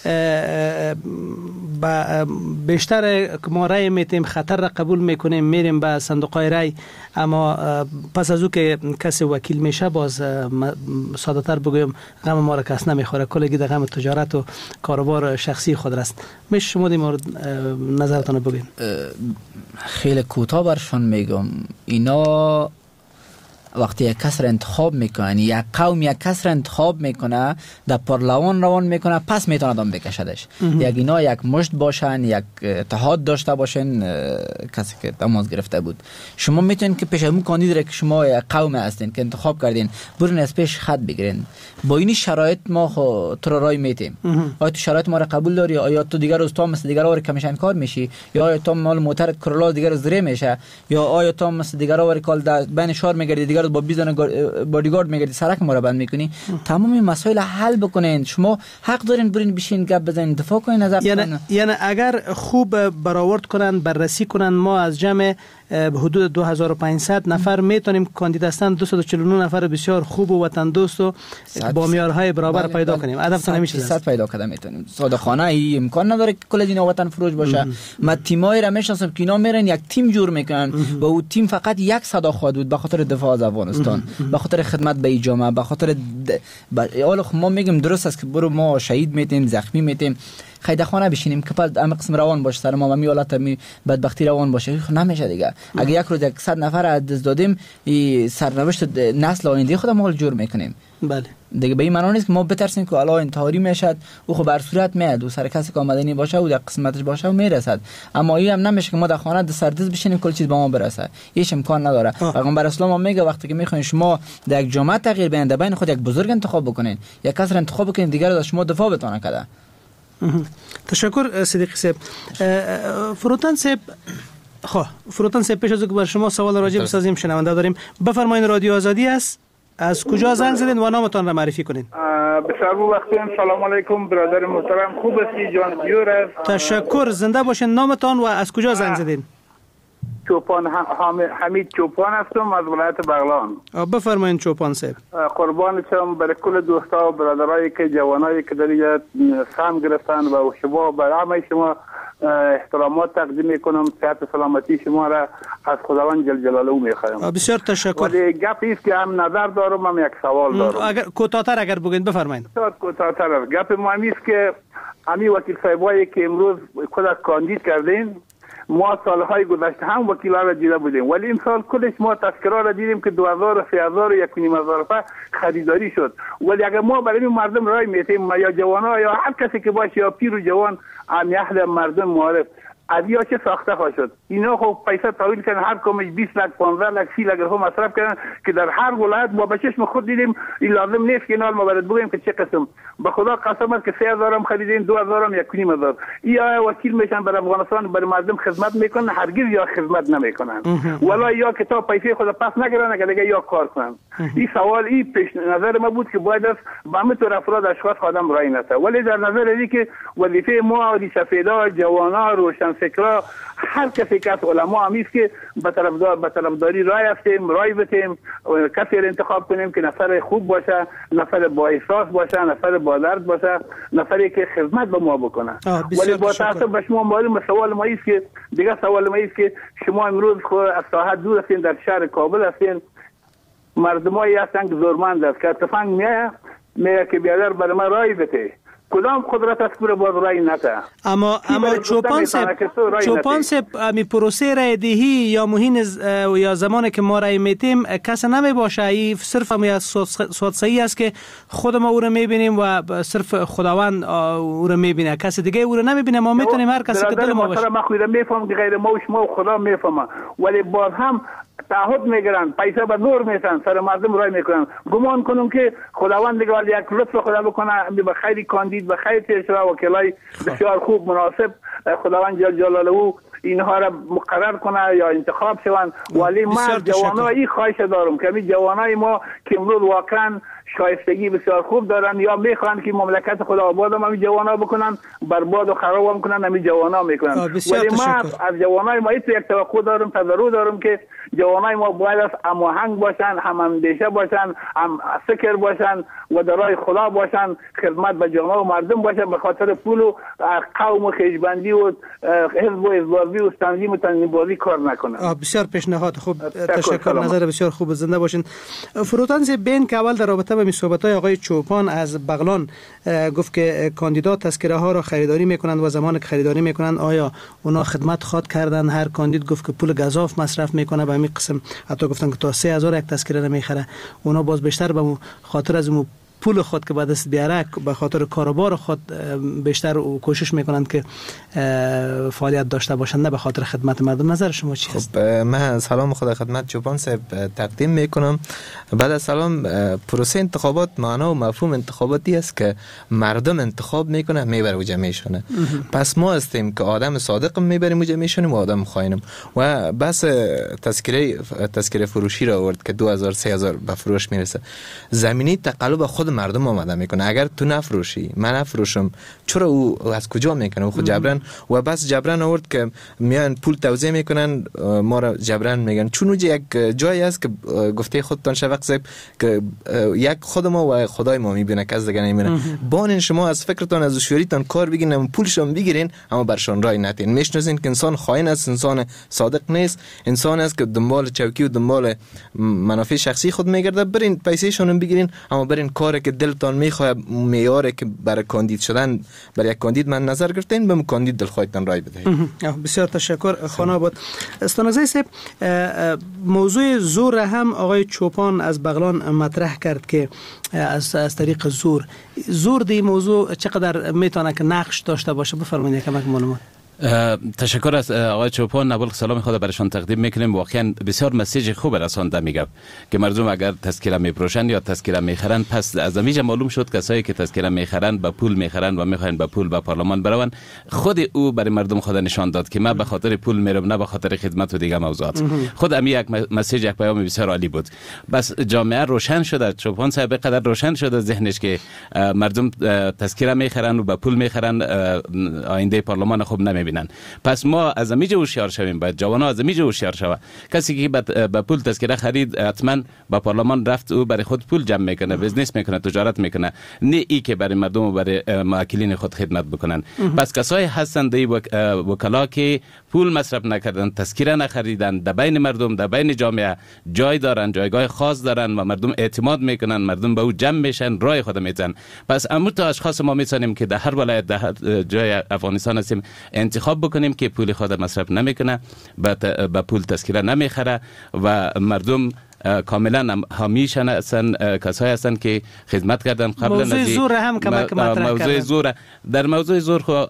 با بیشتر ما رای میتیم خطر را قبول میکنیم میریم به صندوق های رای، اما پس از او که کسی وکیل میشه باز ساده تر بگویم غم ما را کس نمیخوره، کلگی در غم تجارت و کاروبار شخصی خود است. میشه شما در مورد نظرتان بگین؟ خیلی کوتاه برشان میگم، اینا وقتی یک کس را انتخاب میکنه، یک قوم یک کس را انتخاب میکنه، در پارلمان روان میکنه، پس میتونه دام بکشدش. یک اینا یک مشت باشن، یک اتحاد داشته باشن، کسی که تماس گرفته بود. شما میتونین که پیش اون کاندید که شما یک قوم هستین که انتخاب کردین برین از پیش خط بگیرین. با این شرایط ما خو تو رای میتیم. آیا تو شرایط ما را قبول داری؟ آیا تو دیگر روز تو مثل دیگر واری کمیشن کار میشی؟ یا آیا تو مال معترض کرولا دیگر روز زری میشه؟ یا آیا تو مثل دیگر واری کال در بین شهر میگردی دیگر با بیزن بادیگارد میگردی سرک ما را بند میکنی؟ تمام این مسائل حل بکنین. شما حق دارین برین بشین گپ بزنین دفاع کنین از یعنی یعنی اگر خوب برآورد کنن بررسی کنن ما از جمع حدود دو هزار و پانصد نفر میتونیم کاندید هستن دویست و چهل و نه نفر بسیار خوب و وطن دوست و با معیارهای برابر بله پیدا بله کنیم. هدف نمیشه صد پیدا کنیم میتونیم. صادقانه ای امکان نداره که کل اینا وطن فروش باشه. ما تیمای را میشناسم که اینا میرن یک تیم جور میکنن و او تیم فقط یک صدا خواهد بود به خاطر دفاع از افغانستان، به خاطر خدمت به جامعه، به خاطر حالا ما میگیم درست است که برو ما شهید میتیم زخمی میتیم خیده خانه بشینیم که بعد ام قسم روان باشه سر ما و می حالت می بدبختی روان باشه نمیشه دیگه. اگه یک روز یک صد نفر از دست دادیم سرنوشت نسل آینده خودم مال جور میکنیم. بله دیگه به این معنی نیست که ما بترسیم که الا انتحاری میشد او خب بر صورت میاد و سر کسی که آمدنی باشه و در قسمتش باشه و میرسد، اما این هم نمیشه که ما در خانه در سردز بشینیم کل چیز به ما برسه. هیچ امکان نداره. پیغمبر اسلام هم میگه وقتی که میخواین شما در یک جامعه تغییر بدین بین خود یک بزرگ انتخاب بکنین، یک کس را انتخاب بکنین دیگر از شما دفاع بتونه کنه. تشکر صدیقی صاحب. فروتن صاحب، خب فروتن صاحب پیش از اینکه بر شما سوال راجع بسازیم شنونده داریم. بفرمایید رادیو آزادی است. از کجا زنگ زدین و نامتان را معرفی کنین؟ بسیار وقتیم. سلام علیکم برادر محترم، خوب هستی جان دیور است؟ تشکر، زنده باشین. نامتان و از کجا زنگ زدین؟ چوپان حمید چوپان هستم از ولایت بغلان. بفرمایید چوپان صاحب. قربان شم برای کل دوستا و برادرایی که جوانایی که در اینجا سهم گرفتن و شما برای همه شما احترامات تقدیم میکنم. صحت سلامتی شما را از خداوند جل جلاله میخوایم. بسیار تشکر. ولی گپی است که هم نظر دارم هم یک سوال دارم. اگر کوتاه‌تر اگر بگین بفرمایید. کوتاه‌تر. گپ مهمی است که همین وکیل صاحبایی که امروز خود کاندید کردین ما سالهای گذشته هم وکیلا را دیده بودیم، ولی این سال کلش ما تذکرات را دیدیم که دو هزار و سه هزار و یک و نیم هزار خریداری شد. ولی اگر ما برای مردم رای میتیم یا جوانا یا هر کسی که باشه یا پیر و جوان هم اهل مردم معارف ادیا چه ساخته خواهد شد. اینا خب پیسه تحویل کردن هر کمش بیست لک پانزده لک سی لک هم مصرف کردن که در هر ولایت ما به چشم خود دیدیم. این لازم نیست که اینا ما برات بگیم که چه قسم. به خدا قسم است که سه هزار هم خریدین، دو هزار هم یک و نیم هزار. یا وکیل میشن برای افغانستان برای مردم خدمت میکنن، هرگز یا خدمت نمیکنن ولی یا کتاب پیسه خود پس نگیرن اگر دیگه یا کار کنن. این سوال این پیش نظر ما بود که باید است به همه طور افراد اشخاص خودم رای نده. ولی در نظر دی که وظیفه ما دی سفیدا جوانا روشن فکرا هر کسی که از علما هم است که به طرفدار به طرفداری رای هستیم، رای بتیم، کسی را انتخاب کنیم که نفر خوب باشه، نفر با احساس باشه، نفر با درد باشه، نفری که خدمت به ما بکنه. ولی با تاسف به شما معلوم سوال ما است که دیگه سوال ما است که شما امروز خود از ساحت دور هستین، در شهر کابل هستین، مردمایی هستن که زورمند است که تفنگ میایه میگه که بیادر برای ما رای بده. کدام قدرت است که باز رای نده. اما اما چوپان صاحب چوپان صاحب می پروسه رای دهی یا مهین یا زمانی که ما رای میتیم کس نمی باشه، این صرف می صوتسایی است که خود ما او رو میبینیم و صرف خداوند او رو میبینه، کس دیگه او رو نمیبینه. ما میتونیم هر کسی که دل ما باشه. ما خود میفهم که غیر ما و شما و خدا میفهمه، ولی باز هم تعهد میگیرن، پیسه به دور میسن، سر مردم رای میکنن. گمان کنم که خداوند دیگه یک لطف خدا بکنه به خیلی کاندید به خیلی پیشرو وکلای بسیار خوب مناسب خداوند جل جلاله اینها را مقرر کنه یا انتخاب شوند. ولی من جوانای خواهش دارم که می جوانای ما که امروز واقعا شایستگی بسیار خوب دارن یا میخوان که مملکت خدا آباد هم همین جوانا بکنن، برباد و خراب هم کنن، همین جوانا میکنن. ولی ما از جوانای ما یک توقع دارم، تضرع دارم که جوانای ما باید از هماهنگ باشن، هم اندیشه باشن، هم فکر باشن و در راه خدا باشن، خدمت به جامعه و مردم باشن، به خاطر پول و قوم و خیشبندی و حزب و حزبازی و تنظیم و تنظیم‌بازی کار نکنن. بسیار پیشنهاد خوب، تشکر، نظر بسیار خوب، زنده باشین. فروتان سی بین که اول در رابطه با صحبت‌های آقای چوپان از بغلان گفت که کاندیدات تذکره ها را خریداری میکنند و زمان که خریداری میکنند آیا اونا خدمت خواد کردن؟ هر کاندید گفت که پول گزاف مصرف میکنه به همین قسم، حتی گفتن که تا سه هزار یک تذکره نمیخره. اونا باز بیشتر به خاطر از مو پول خود که به دست بیاره به خاطر کاروبار خود بیشتر کوشش میکنند که فعالیت داشته باشند، نه به خاطر خدمت مردم. نظر شما چی است؟ خب من سلام خدا خدمت چوپان صاحب تقدیم میکنم. بعد از سلام، پروسه انتخابات معنا و مفهوم انتخاباتی است که مردم انتخاب میکنه میبره و جمعیشونه. پس ما هستیم که آدم صادق میبریم و جمعیشونیم و آدم خائنم. و بس تذکره تذکره فروشی را آورد که دو هزار سه هزار به فروش میرسه. زمینی تقلب خود مردم آمده میکنه. اگر تو نفروشی من نفروشم، چرا او از کجا میکنه؟ او خود جبران و بس جبران آورد که میان پول توزیع میکنن، ما را جبران میگن. چون اوجه یک جایی است که گفته خودتان شفق صاحب که یک خود ما و خدای ما میبینه که از دیگه نمیبینه. بانین شما از فکرتان از هوشیاریتان کار بگیرین، پولشون بگیرین اما برشون رای ندین. میشناسین که انسان خائن است، انسان صادق نیست، انسان است که دنبال چوکی و دنبال منافع شخصی خود میگرده. برین پیسه‌شون بگیرین اما برین کاری که دلتان میخواد، معیاری که برای کاندید شدن برای یک کاندید من نظر گرفتین، به کاندید دلخواهتان رای بدهید. بسیار تشکر خانه بود. استانزای صاحب، موضوع زور هم آقای چوپان از بغلان مطرح کرد که از از طریق زور زور دی موضوع چقدر میتونه که نقش داشته باشه؟ بفرمایید کمک معلومات. تشکر از آقای چوپان. نبول سلام خود برشان تقدیم میکنیم. واقعا بسیار مسیج خوب رسانده میگم که مردم اگر تذکره میپروشن یا تذکره میخرن، پس از امیجا معلوم شد کسایی که تذکره میخرن با پول میخرن و میخواین با پول به پارلمان برون. خود او برای مردم خود نشان داد که من به خاطر پول میرم، نه به خاطر خدمت و دیگه موضوعات. خود امی یک مسیج، یک پیام بسیار عالی بود. بس جامعه روشن شده، چوپان صاحب قدر روشن شده ذهنش که مردم تذکره میخرن و با پول میخرن، آینده پارلمان خوب نمی بینن. پس ما از امیجا هوشیار شویم، باید جوانا از امیجا هوشیار شوه. کسی که با پول تذکره خرید حتما با پارلمان رفت او برای خود پول جمع میکنه، بزنس میکنه، تجارت میکنه، نه ای که برای مردم و برای موکلین خود خدمت بکنن. پس کسایی هستند دی وکلا که پول مصرف نکردن، تذکره نخریدن، در بین مردم، در بین جامعه جای دارن، جایگاه خاص دارن و مردم اعتماد میکنن، مردم به او جمع میشن، رای خود میتن. پس امو تا اشخاص ما میتونیم که در هر ولایت، در هر جای افغانستان هستیم انتخاب بکنیم که پول خود مصرف نمیکنه، با پول تذکره نمیخره و مردم کاملا همیشن هستن، کسایی هستن که خدمت کردن قبل از موضوع زور هم کمک مطرح موضوع زور. در موضوع زور خو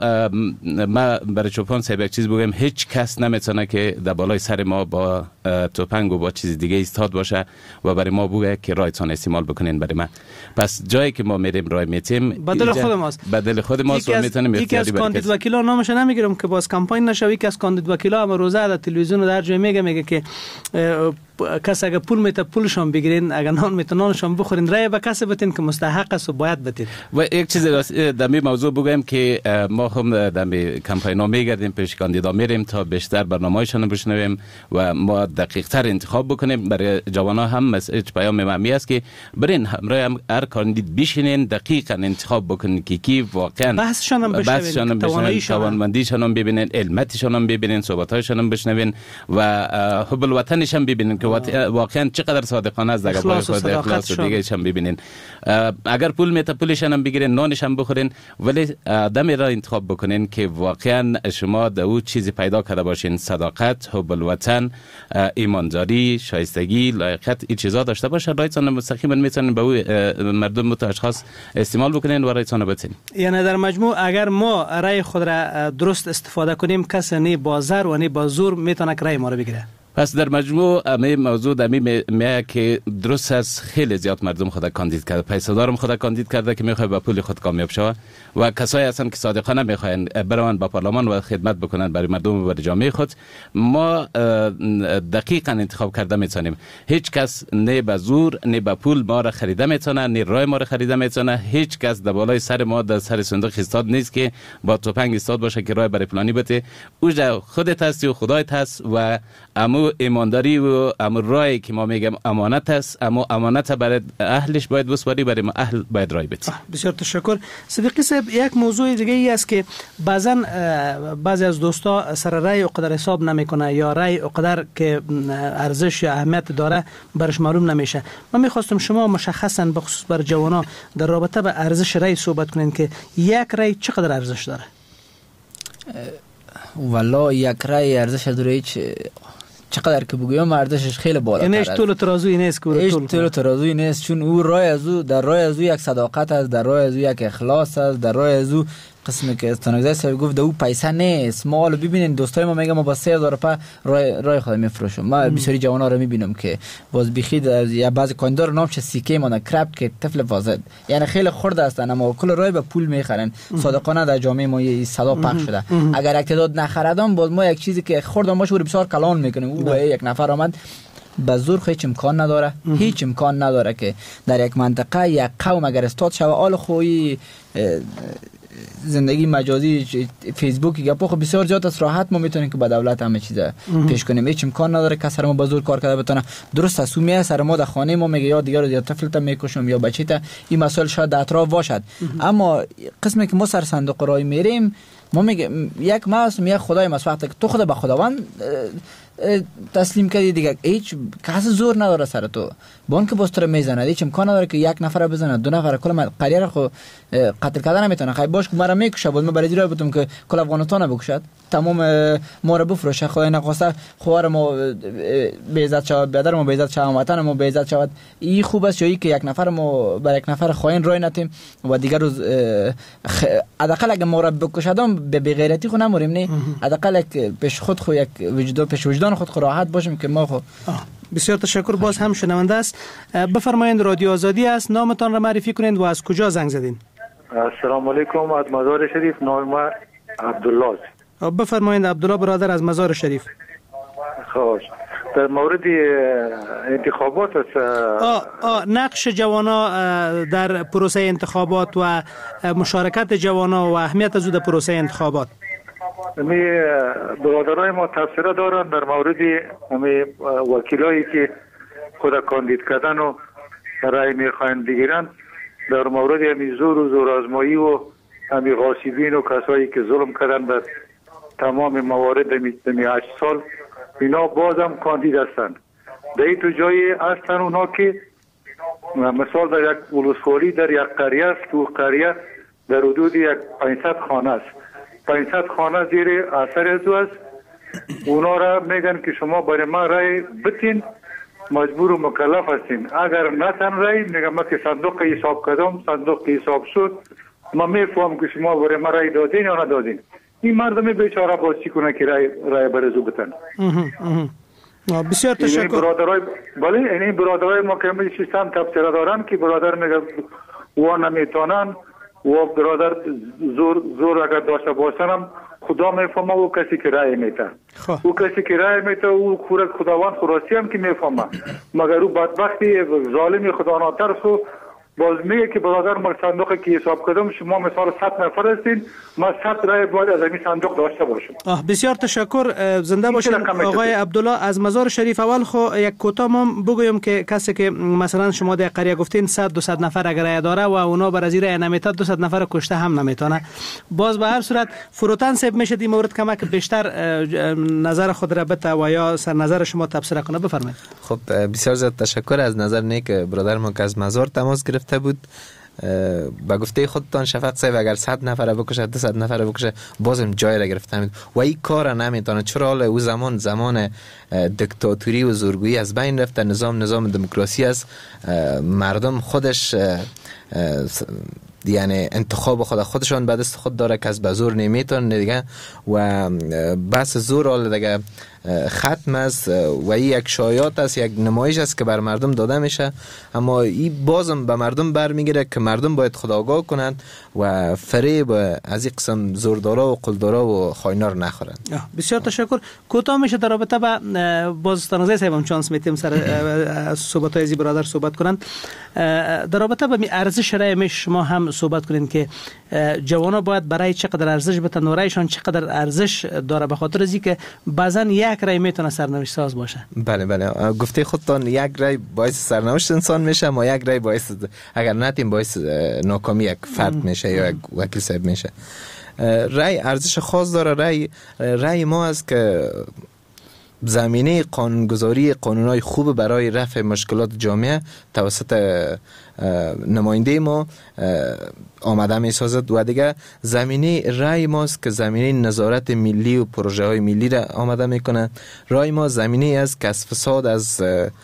ما برای چوپان صاحب یک چیز بگم، هیچ کس نمیتونه که در بالای سر ما با توپنگ و با چیز دیگه ایستاد باشه و برای ما بگه که رایتون استعمال بکنین برای ما. پس جایی که ما میریم رای میتیم بدل خود ماست، بدل خود ماست و میتونیم اختیاری برای کاندید وکیلا نامش نمیگیرم که باز کمپاین نشه. یکی از کاندید وکیلا هم روزه در تلویزیون در جای میگه میگه که کس اگه پول میته پولشون بگیرین، اگه نان میته نانشون بخورین، رای به کسی بتین که مستحق است و باید بتین. و یک چیز در می موضوع بگم که ما هم در کمپینا میگردیم، پیش کاندیدا میریم تا بیشتر برنامه‌هاشون بشنویم و ما دقیق تر انتخاب بکنیم. برای جوان ها هم مسیج پیام مهمی است که برین همراه هم هر کاندید بشینین دقیقا انتخاب بکنین که کی واقعا بحثشان هم بشنوین، توانمندیشان هم ببینین، علمتشان هم ببینین، صحبت‌هایشان هم بشنوین و حب الوطنش هم ببینین که واقعا چقدر صادقانه است، دیگه با خود اخلاص و دیگه هم ببینین. اگر پول میته پولشان هم بگیرین، نانش هم بخورین، ولی آدمی را انتخاب بکنین که واقعا شما در او چیزی پیدا کرده باشین، صداقت، حب الوطن، ایمانداری، شایستگی، لایقت، این چیزا داشته باشه، رایتون مستقیما میتونین به او مردم و اشخاص استعمال بکنین و رایتون بتین. یعنی در مجموع اگر ما رای خود را درست استفاده کنیم، کسی نه با زر و نه با زور میتونه رای ما رو بگیره. پس در مجموع امی موضوع دمی میگه که درست است، خیلی زیاد مردم خود کاندید کرده، پیسه‌دارم خود کاندید کرده که میخواد با پول خود کامیاب شود و کسایی هستن که صادقانه میخواین برون با پارلمان و خدمت بکنن برای مردم و برای جامعه خود. ما دقیقاً انتخاب کرده میتونیم، هیچ کس نه به زور نه به پول ما را خریده میتونه، نه رای ما را خریده میتونه. هیچ کس در بالای سر ما در سر صندوق ایستاد نیست که با توپنگ ایستاد باشه که رای برای پلانی بده. اوجا خودت هستی و خدایت هست و امو ایمانداری و امو رای که ما میگم امانت است، اما امانت برای اهلش باید بسپاری، برای ما اهل باید رای بدیم. بسیار تشکر صدیقی صاحب. یک موضوع دیگه ای است که بعضا بعضی از دوستا سر رای اقدر حساب نمیکنه یا رای اقدر که ارزش یا اهمیت داره برش معلوم نمیشه. من میخواستم شما مشخصا بخصوص بر جوانا در رابطه به ارزش رای صحبت کنین که یک رای چقدر ارزش داره؟ والله یک رای ارزش داره، هیچ چقدر که بگویم ارزشش خیلی بالا. یعنی هیچ طول ترازویی نیست که هیچ طول ترازویی نیست، چون او رای از او در رای از او یک صداقت است، در رای از او یک اخلاص است، در رای از او قسمی که استانگزای صاحب گفت ده او پیسه نیست. ما حالا ببینین دوستای ما میگم ما با سه هزار روپیه رای رای خود میفروشم. ما بسیاری جوانا رو میبینم که باز بخید یا بعضی کاندار نام چه سیکه مانه کرپ که طفل فاسد، یعنی خیلی خرد هستن اما کل رای به پول میخرن. صادقانه در جامعه ما یه صدا پخش شده. اگر اقتدار نخردم باز ما یک چیزی که خردم باشه بسیار کلان میکنیم. او یک نفر آمد به زور هیچ امکان نداره، هیچ امکان نداره که در یک منطقه یک قوم اگر استاد شوه آل خوی زندگی مجازی فیسبوک یا پخ بسیار زیاد است، راحت ما میتونیم که با دولت همه چیز پیش کنیم. هیچ امکان نداره که سر ما با زور کار کرده بتونه. درست است میاد سر ما در خانه ما میگه یا دیگه یا طفل تا میکشم یا بچی تا، این مسائل شاید در اطراف باشد. اما قسمی که ما سر صندوق رای میریم ما میگه یک ماست میگه خدای مسوقت که تو خدا به خداوند تسلیم کردی دیگه، هیچ کس زور نداره سر تو. بان که باستر میزنه هیچ امکان نداره که یک نفر بزنه، دو نفر کل قریه خو قتل کردن نمیتونه. خیلی باش که مرا میکشه بود ما برای دیرا بودم که کل افغانستان بکشد، تمام ما رو بفروشه. خدای نخواسته خوار ما به عزت شود، بدر ما به عزت شود، وطن ما به عزت شود. این خوب است چون که یک نفر ما بر یک نفر خاین رای نتیم و دیگر روز حداقل اگه ما رو بکشدم به بی‌غیرتی خو نموریم. نه حداقل پیش خود خو یک وجدان پیش وجدان خود خو راحت باشیم که ما خو. بسیار تشکر. باز هم شنونده است. بفرمایید رادیو آزادی است، نامتان را معرفی کنید و از کجا زنگ زدین؟ السلام علیکم، از مزار شریف، نام ما عبدالله است. بفرمایید عبدالله برادر از مزار شریف. خوش. در مورد انتخابات است. آه آه نقش جوانا در پروسه انتخابات و مشارکت جوانا و اهمیت از در پروسه انتخابات. می برادرای ما تفسیر دارن در مورد می وکیلایی که خود کاندید کردن و رای میخواین بگیرن در مورد می زور و زور آزمایی و می غاصبین و کسایی که ظلم کردن در تمام موارد می هشت سال، اینا بازم کاندید هستند. در این تو جایی هستن اونا که مثال در یک ولسوالی در یک قریه است، تو قریه در حدود یک پانصد خانه است، پانصد خانه زیر اثر ازو است. اونا را میگن که شما برای ما رای بتین، مجبور و مکلف هستین. اگر نتن رای میگم ما که صندوق حساب کردم، صندوق حساب شد، ما میفهم که شما برای ما رای دادین یا ندادین. این مردم بیچاره باز چی کنه که رای رای برای زو بتن. بسیار تشکر. این برادرای بله این برادرای ما که می سیستم تفسیر دارن که برادر میگه و نمیتونن و برادر زور زور اگر داشته باشن خدا میفهمه او کسی که رای میته. او کسی که رای میته او خورد خداوند خراسی هم که میفهمه، مگر او بدبختی ظالم خدا ناترس و باز میگه که برادر ما صندوقی که حساب کردم شما مثال صد نفر هستین، ما صد رای باید از این صندوق داشته باشم. آه بسیار تشکر، زنده باشین آقای عبدالله از مزار شریف. اول خو یک کوتاه ما بگویم که کسی که مثلا شما در قریه گفتین صد دو صد نفر اگر رای داره و اونا بر از رای نمیتاد دو صد نفر کشته هم نمیتونه. باز به هر صورت فروتن سب میشه این مورد کمک بیشتر نظر خود را بده و یا سر نظر شما تبصره کنه. بفرمایید. خب بسیار زیاد تشکر از نظر نیک برادر ما که از مزار تماس گرفته بود. با گفته خودتان شفق صاحب اگر صد نفر بکشه دو صد نفر بکشه بازم جای را گرفته بود و این کار نمیتونه. چرا حالا او زمان زمان دیکتاتوری و زورگویی از بین رفته، نظام نظام دموکراسی است، مردم خودش یعنی انتخاب خود خودشان به دست خود داره که از به زور نمیتونه دیگه و بس زور حال دیگه ختم است و این یک شایعات است، یک نمایش است که بر مردم داده میشه، اما این بازم به مردم برمیگیره که مردم باید خودآگاه کنند و فریب از این قسم زوردارا و قلدارا و خائنا نخورند. بسیار تشکر. کوتاه میشه در رابطه با باز تنازع صاحبم چانس میتیم سر صحبت های برادر صحبت کنند در رابطه با ارزش رای میش شما هم صحبت کنین که جوانا باید برای چقدر ارزش بتن و رایشان چقدر ارزش داره، به خاطر از اینکه بعضا یک رای میتونه سرنوشت ساز باشه. بله بله گفته خودتان یک رای باعث سرنوشت انسان میشه، اما یک رای باعث اگر نتیم باعث ناکامی یک فرد میشه یا یک وکیل صاحب میشه. رای ارزش خاص داره. رای رای ما است که زمینه قانونگذاری قانونهای خوب برای رفع مشکلات جامعه توسط نماینده ما آمده می سازد و دیگه زمینه رای ماست که زمینه نظارت ملی و پروژه های ملی را آمده می کنه. رای ما زمینه است که از فساد از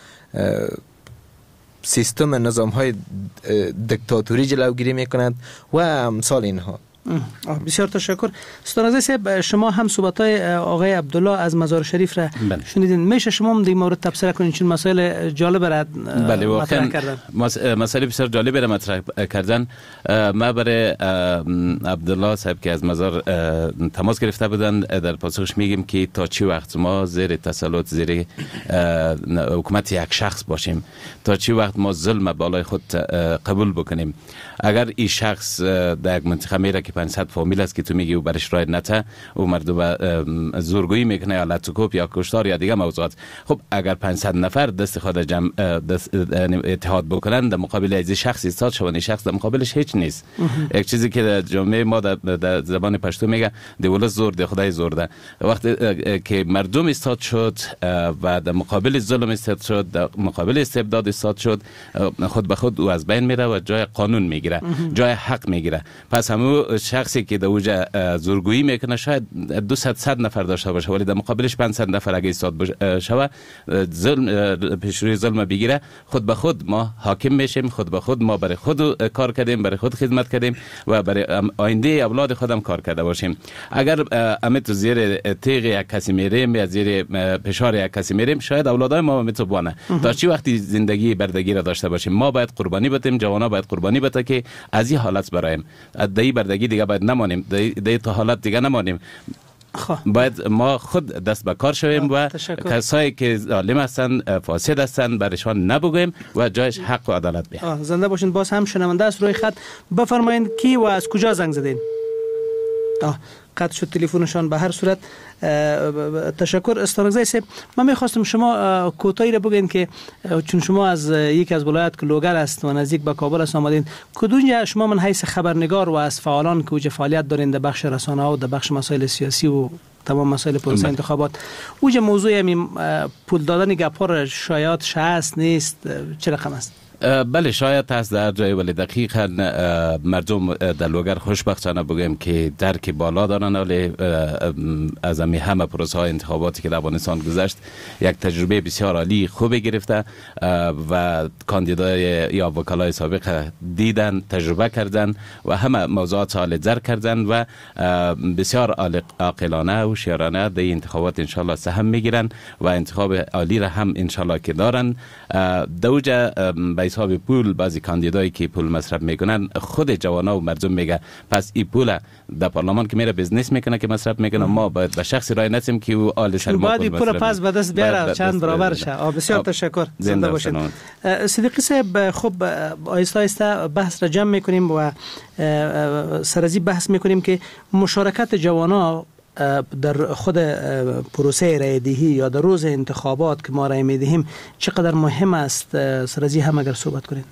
سیستم نظام های دیکتاتوری جلوگیری می کند و امثال اینها. بسیار تشکر. استاد صاحب شما هم صحبت‌های آقای عبدالله از مزار شریف را بله. شنیدین. میشه شما هم در مورد تبصره کنین چون مسائل جالب را بله مطرح کردن؟ مسائل بسیار جالب را مطرح کردن. ما برای عبدالله صاحب که از مزار تماس گرفته بودن در پاسخش میگیم که تا چی وقت ما زیر تسلط زیر حکومت یک شخص باشیم، تا چی وقت ما ظلم بالای خود قبول بکنیم. اگر این شخص در یک منطقه میره که پانصد فامیل است که تو میگی و برش رای نته و مردم زورگویی میکنه یا لطوکوپ یا کشتار یا دیگه موضوعات، خب اگر پانصد نفر دست خود جمع دست اتحاد بکنن در مقابل از شخص ایستاد شوند، شخص در مقابلش هیچ نیست. یک چیزی که در جامعه ما در زبان پشتو میگه دولت زور ده خدای زور ده. وقتی که مردم ایستاد شد و در مقابل ظلم ایستاد شد، در مقابل استبداد ایستاد شد، خود به خود او از بین میره و جای قانون میگیره، جای حق میگیره. پس همو شخصی که در اوج زورگویی میکنه شاید دویست صد نفر داشته باشه ولی در مقابلش پانصد نفر اگه ایستاد شوه ظلم پیشروی ظلم بگیره، خود به خود ما حاکم میشیم، خود به خود ما برای خود کار کردیم، برای خود خدمت کردیم و برای آینده اولاد خودم کار کرده باشیم. اگر امت زیر تیغ یک کسی میریم یا زیر فشار یک کسی میریم، شاید اولادای ما میتوانه تا چی وقتی زندگی بردگی را داشته باشیم. ما باید قربانی بدیم، جوانا باید قربانی بده که از این حالت برایم دایی بردگی دیگه باید نمانیم، دایی تا حالت دیگه نمانیم. باید ما خود دست به کار شویم و کسایی که ظالم هستند فاسد هستند برشان نبگویم و جایش حق و عدالت بیایم. زنده باشین. باز هم شنونده است روی خط. بفرمایید کی و از کجا زنگ زدین؟ آه قطع شد تلفنشان. به هر صورت تشکر. استانگزای صاحب من میخواستم شما کوتاهی را بگین که چون شما از یکی از ولایت که لوگر است و نزدیک به کابل است آمدین، کدوم شما من حیث خبرنگار و از فعالان که اوج فعالیت دارین در بخش رسانه ها و در بخش مسائل سیاسی و تمام مسائل پروسه انتخابات، اوج موضوع همین پول دادن گپار شایعات هست نیست چه رقم است؟ بله شاید هست در جای، ولی دقیقا مردم در لوگر خوشبختانه بگیم که درک بالا دارن، ولی از همه همه پروسه های انتخاباتی که در افغانستان گذشت یک تجربه بسیار عالی خوبی گرفته و کاندیدای یا وکلای سابق دیدن، تجربه کردن و همه موضوعات حال درک کردن و بسیار عاقلانه و شیرانه در انتخابات انشالله سهم میگیرن و انتخاب عالی را هم انشالله که دارن. دوجه به حساب پول بعضی کاندیدایی که پول مصرف میکنن خود جوانا و مردم میگه پس این پول در پارلمان که میره بزنس میکنه که مصرف میکنه ما باید به شخصی رای ندیم که او آل سر ما باید پول پس به دست بیاره چند برابر شه. بسیار تشکر. زنده باشید. صدیقی صاحب خب آیسته آیسته بحث را جمع میکنیم و سرازی بحث میکنیم که مشارکت جوانا در خود پروسه رای دهی یا در روز انتخابات که ما رای میدهیم چقدر مهم است، سرازی هم اگر صحبت کنید.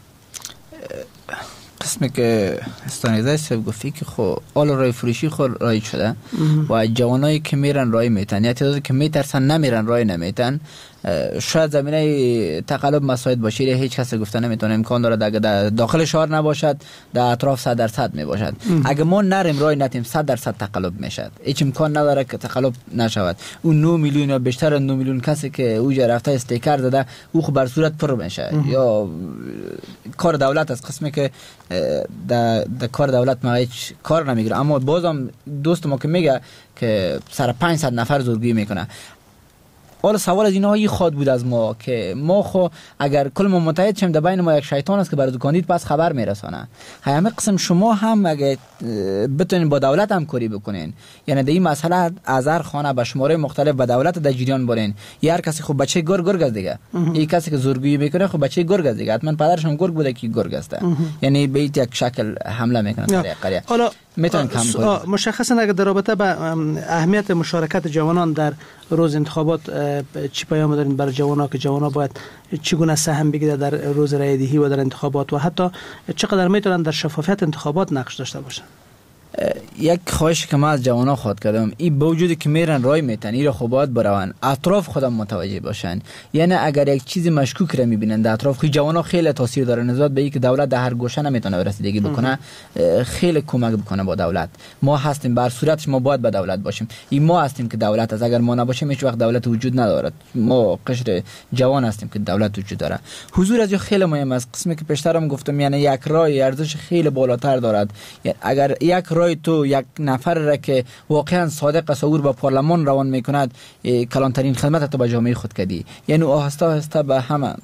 قسمی که استانیزه صاحب گفتی که خب آل رای فروشی خود رای شده و جوانایی که میرن رای میتن یا تعدادی که میترسن نمیرن رای نمیتن، شاید زمینه تقلب مساعد باشه. هیچ کس گفته نمیتونه امکان داره اگه داخل شهر نباشد در اطراف صد درصد می باشد. اگه ما نریم رای نتیم صد درصد تقلب میشد. هیچ امکان نداره که تقلب نشود. اون نه میلیون یا بیشتر نه میلیون کسی که اوجا رفته استیکر داده او خب بر صورت پر میشه. یا کار دولت از قسمی که در کار دولت ما هیچ کار نمیگیره، اما بازم دوست ما که میگه که سر پانصد نفر زورگویی میکنه. حالا سوال از اینها یه خواد بود از ما که ما خو اگر کل ما متحد شیم در بین ما یک شیطان است که برای کاندید پس خبر میرسانه. همه قسم شما هم اگه بتونین با دولت همکاری بکنین، یعنی در این مسئله از هر خانه به شماره مختلف به دولت در جریان برین. هر کسی خب بچه گرگ گرگ است دیگه. یک کسی که زورگویی میکنه خب بچه گرگ است دیگه. حتما پدرش هم گرگ بوده که گرگ است. یعنی به یک شکل حمله میکنه در قریه. حالا میتونن کم کنن. مشخصا اگر در رابطه با اهمیت مشارکت جوانان در روز انتخابات چی پیام دارین برای جوانا که جوانا باید چگونه سهم بگیره در روز رای دهی و در انتخابات و حتی چقدر میتونن در شفافیت انتخابات نقش داشته باشن؟ یک خواهش که ما از جوانا خواهد کردم این با وجودی که میرن رای میتن این را خب باید برون اطراف خودم متوجه باشن. یعنی اگر یک چیز مشکوک را میبینن در اطراف خیلی جوانا خیلی تاثیر داره نسبت به اینکه دولت در هر گوشه نمیتونه رسیدگی بکنه. خیلی کمک بکنه با دولت. ما هستیم بر صورتش ما باید با دولت باشیم. این ما هستیم که دولت از اگر ما نباشیم هیچ وقت دولت وجود نداره. ما قشر جوان هستیم که دولت وجود داره. حضور از خیلی مهم است. قسمی که پیشترم گفتم یعنی یک رای ارزش خیلی بالاتر دارد. یعنی اگر یک رای تو یک نفر را که واقعا صادق است او با پارلمان روان میکند کلانترین خدمت تو به جامعه خود کردی. یعنی آهسته آهسته به همه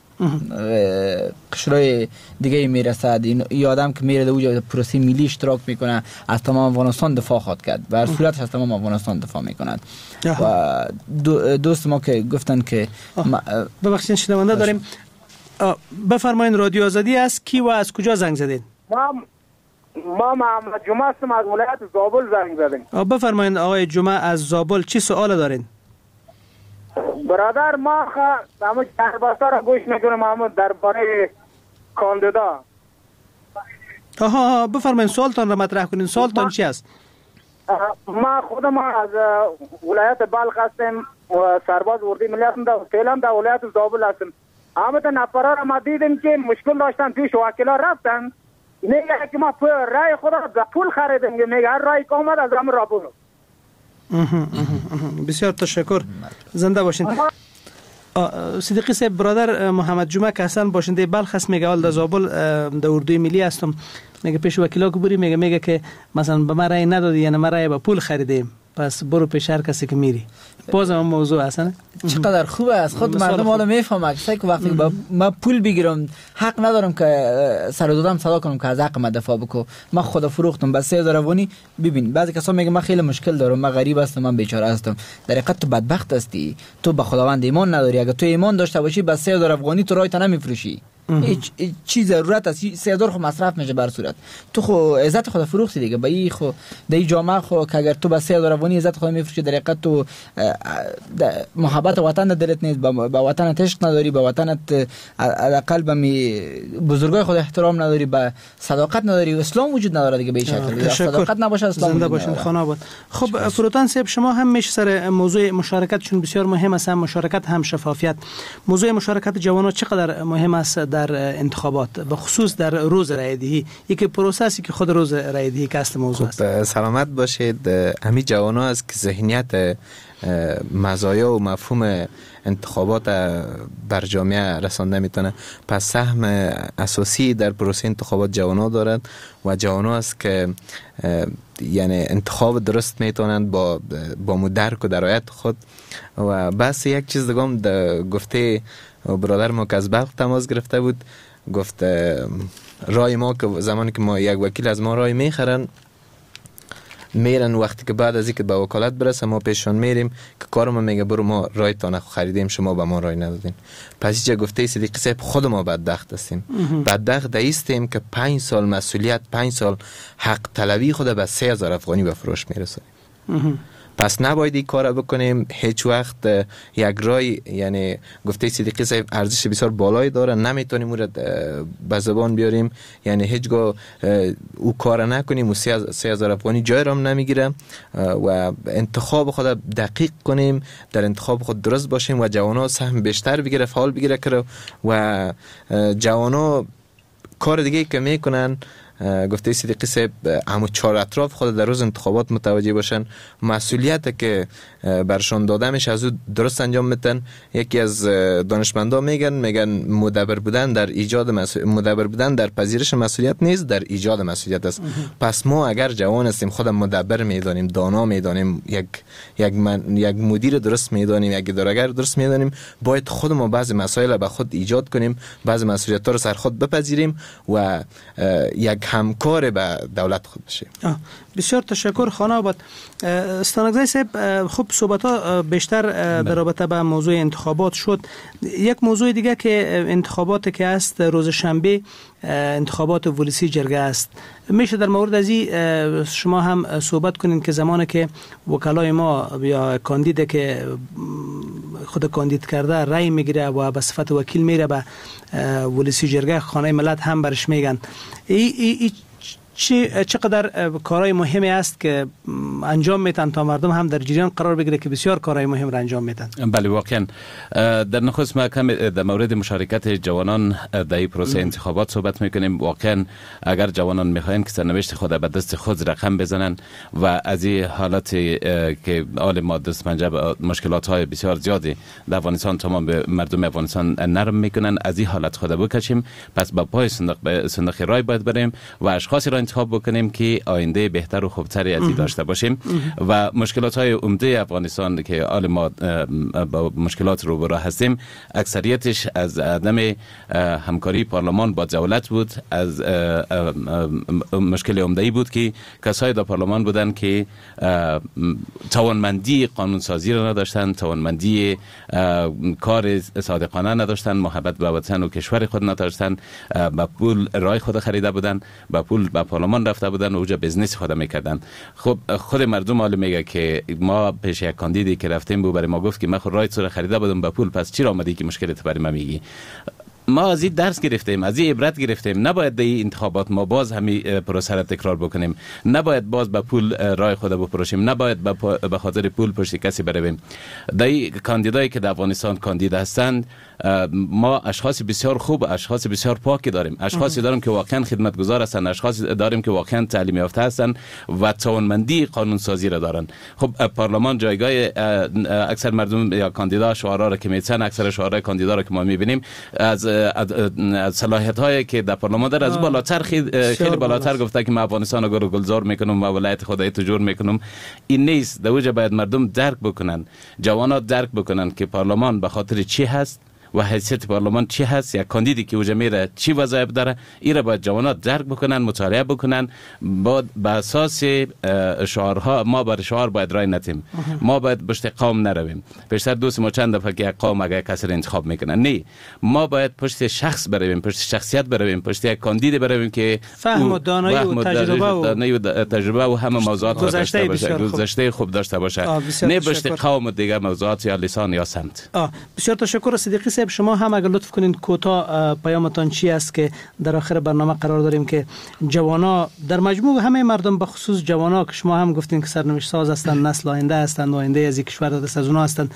قشرهای دیگه میرسد. این آدم که میره در پروسه ملی اشتراک میکنه از تمام افغانستان دفاع خواهد کرد و هر صورت از تمام افغانستان دفاع میکند. و دو دوست ما که گفتن که ببخشید شنونده داریم. بفرمایید رادیو آزادی است. کی و از کجا زنگ زدین؟ ما ما محمد جمعه هستم از ولایت زابل زنگ زدیم. بفرمایید آقای جمعه از زابل چی سوال دارین؟ برادر ما همه جهباستا را گوش میکنم همه درباره کاندیدا. آها بفرمایید سوالتان را مطرح کنین. سوالتان چی است؟ ما خودم از ولایت بلخ هستم و سرباز اردوی ملی هستم و فعلا در ولایت زابل هستم. همه تا نفرها را ما دیدیم که مشکل داشتن پیش وکیلا رفتن میگه که ما رای خود را به پول خریدیم. میگه هر رای که آمد از همه را برو. بسیار تشکر. زنده باشین. صدیقی صاحب برادر محمد جمعه که اصلا باشنده بلخ است میگه اول در زابل در اردوی ملی هستم. میگه پیش وکیلا که بری میگه میگه که مثلا به من رای ندادی یعنی ما رای به پول خریدیم پس برو پیش هر کسی که میری. بازم موضوع هستن. چقدر خوبه از خود مردم حالا میفهمه که وقتی با ما پول بگیرم حق ندارم که سر دادم صدا کنم که از حق ما دفاع بکنم. من خدا فروختم بس سه هزار افغانی. ببین بعضی کسا میگه من خیلی مشکل دارم، من غریب هستم، من بیچاره هستم. در حقیقت تو بدبخت هستی. تو به خداوند ایمان نداری. اگه تو ایمان داشته باشی بس سه هزار افغانی تو رایت نمیفروشی. هیچ چیز ضرورت است سه هزار خو مصرف میشه بر صورت. تو خو عزت خود فروختی دیگه. با این خو در این جامعه خو که اگر تو با سه هزار افغانی عزت خود میفروشی در حقیقت تو محبت وطن دلت نیست، با وطنت عشق نداری، با وطنت حداقل به بزرگای خود احترام نداری، با صداقت نداری. اسلام وجود نداره دیگه به این شکل. صداقت نباشه اسلام زنده باشین خانه آباد. خب فروتان صاحب شما هم میشه سر موضوع مشارکت چون بسیار مهم است، هم مشارکت هم شفافیت. موضوع مشارکت جوانان چقدر مهم است در انتخابات به خصوص در روز رای دهی؟ یکی پروسسی که خود روز رای دهی که اصل موضوع است. سلامت باشید. همین جوانا است که ذهنیت مزایا و مفهوم انتخابات بر جامعه رسانده میتونه. پس سهم اساسی در پروسه انتخابات جوانا دارد و جوانا است که یعنی انتخاب درست میتونند با با مدرک و درایت خود. و بس یک چیز دیگه هم گفته برادر ما که از بلخ تماس گرفته بود گفت رای ما که زمانی که ما یک وکیل از ما رای میخرن میرن، وقتی که بعد از اینکه به وکالت برسه ما پیششون میریم که کارم میگه برو ما رایتان خریدیم شما به ما رای ندادین. پس اینجا گفته صدیقی صاحب خود ما بدبخت هستیم. بدبخت دایستیم که پنج سال مسئولیت، پنج سال حق طلبی خود به سه هزار افغانی به فروش میرسونیم. پس نباید این کار بکنیم هیچ وقت. یک رای یعنی گفته صدیقی صاحب ارزش بسیار بالایی داره، نمیتونیم اون را به زبان بیاریم، یعنی هیچگاه او کار نکنیم و سه هزار افغانی جای را هم نمیگیره و انتخاب خود دقیق کنیم، در انتخاب خود درست باشیم و جوانا سهم بیشتر بگیره، فعال بگیره کرده و جوانا کار دیگه که میکنن. گفته صدیقی صاحب همون چهار اطراف خود در روز انتخابات متوجه باشن، مسئولیت که برشان داده میشه از او درست انجام میتن. یکی از دانشمندا میگن میگن مدبر بودن در ایجاد مسئول... مدبر بودن در پذیرش مسئولیت نیست، در ایجاد مسئولیت است. پس ما اگر جوان هستیم خود مدبر میدانیم، دانا میدانیم، یک یک من... یک مدیر درست میدانیم، یک اداره‌گر درست میدانیم، باید خود ما بعضی مسائل به خود ایجاد کنیم، بعضی مسئولیت‌ها رو سر خود بپذیریم و یک همکار به دولت خود بشیم. بسیار تشکر خانه آباد. استانگزی صاحب خوب صحبت ها بیشتر در رابطه به موضوع انتخابات شد. یک موضوع دیگه که انتخابات که است روز شنبه انتخابات ولسی جرگه است، میشه در مورد از این شما هم صحبت کنین که زمانی که وکلای ما یا کاندید که خود کاندید کرده رای میگیره و به صفت وکیل میره به ولسی جرگه، خانه ملت هم برش میگن ای ای, ای چه چقدر کارهای مهمی است که انجام میتن تا مردم هم در جریان قرار بگیره که بسیار کارهای مهم را انجام میتن. بله واقعا در نخست ما کم در مورد مشارکت جوانان در این پروسه انتخابات صحبت میکنیم. واقعا اگر جوانان میخواین که سرنوشت خود به دست خود رقم بزنن و از این حالات که آل ما دست پنجه به مشکلات های بسیار زیادی در افغانستان تمام به مردم افغانستان نرم میکنن، از این حالت خود بکشیم. پس با پای صندوق به صندوق رای باید بریم و اشخاصی را انتخاب بکنیم که آینده بهتر و خوبتری از این داشته باشیم و مشکلات های عمده افغانستان که آل ما با مشکلات روبرو هستیم اکثریتش از عدم همکاری پارلمان با دولت بود. از مشکل عمده‌ای بود که کسای در پارلمان بودن که توانمندی قانونسازی را نداشتن، توانمندی کار صادقانه نداشتن، محبت به وطن و کشور خود نداشتن، با پول رای خود خریده بودن، با پول به پارلمان رفته بودن و اوجا بزنس خود میکردن. خب خود مردم حالا میگه که ما پیش یک کاندیدی که رفتیم بود برای ما گفت که من خود رای تو خریده بودم با پول، پس چرا آمدی که مشکلت برای ما میگی؟ ما از این درس گرفتیم، از این عبرت گرفتیم. نباید در این انتخابات ما باز همین پروسه را تکرار بکنیم، نباید باز به پول رای خود بپروشیم، نباید به خاطر پول پشت کسی برویم. در این کاندیدایی که در افغانستان کاندید هستند ما اشخاص بسیار خوب، اشخاص بسیار پاکی داریم، اشخاصی داریم که واقعا خدمتگزار هستند، اشخاص داریم که واقعا تعلیم یافته هستند و توانمندی قانون سازی را دارند. خب پارلمان جایگاه اکثر مردم یا کاندیدا شعارا را که میتن، اکثر شعارای کاندیدا را که ما میبینیم از از صلاحیت هایی که در پارلمان داره از بالاتر خیلی بالاتر گفته که ما افغانستان رو گلزار میکنم و ولایت خدای تجور میکنم. این نیست. در اوج باید مردم درک بکنن، جوانات درک بکنن که پارلمان به خاطر چی هست و حیثیت پارلمان چی هست، یا کاندیدی که اوجا میره چی وظایف داره. این را باید جوانات درک بکنن، مطالعه بکنن. بعد به اساس شعارها ما بر شعار باید رای ندیم، ما باید پشت قوم نرویم. بیشتر دوست ما چند دفعه که قوم اگه کسی انتخاب میکنن، نه، ما باید پشت شخص برویم، پشت شخصیت برویم، پشت یک کاندید برویم که فهم و دانایی و تجربه و تجربه و همه موضوعات داشته باشه، گذشته خوب داشته باشه، نه پشت قوم و دیگه موضوعات یا لسان یا سمت. بسیار تشکر صدیقی صاحب. شما هم اگر لطف کنین کوتاه پیامتان چی است که در آخر برنامه قرار داریم که جوانا در مجموع همه مردم به خصوص جوانا که شما هم گفتین که سرنوشت ساز هستند، نسل آینده هستند، آینده از کشور دست از اونها هستند،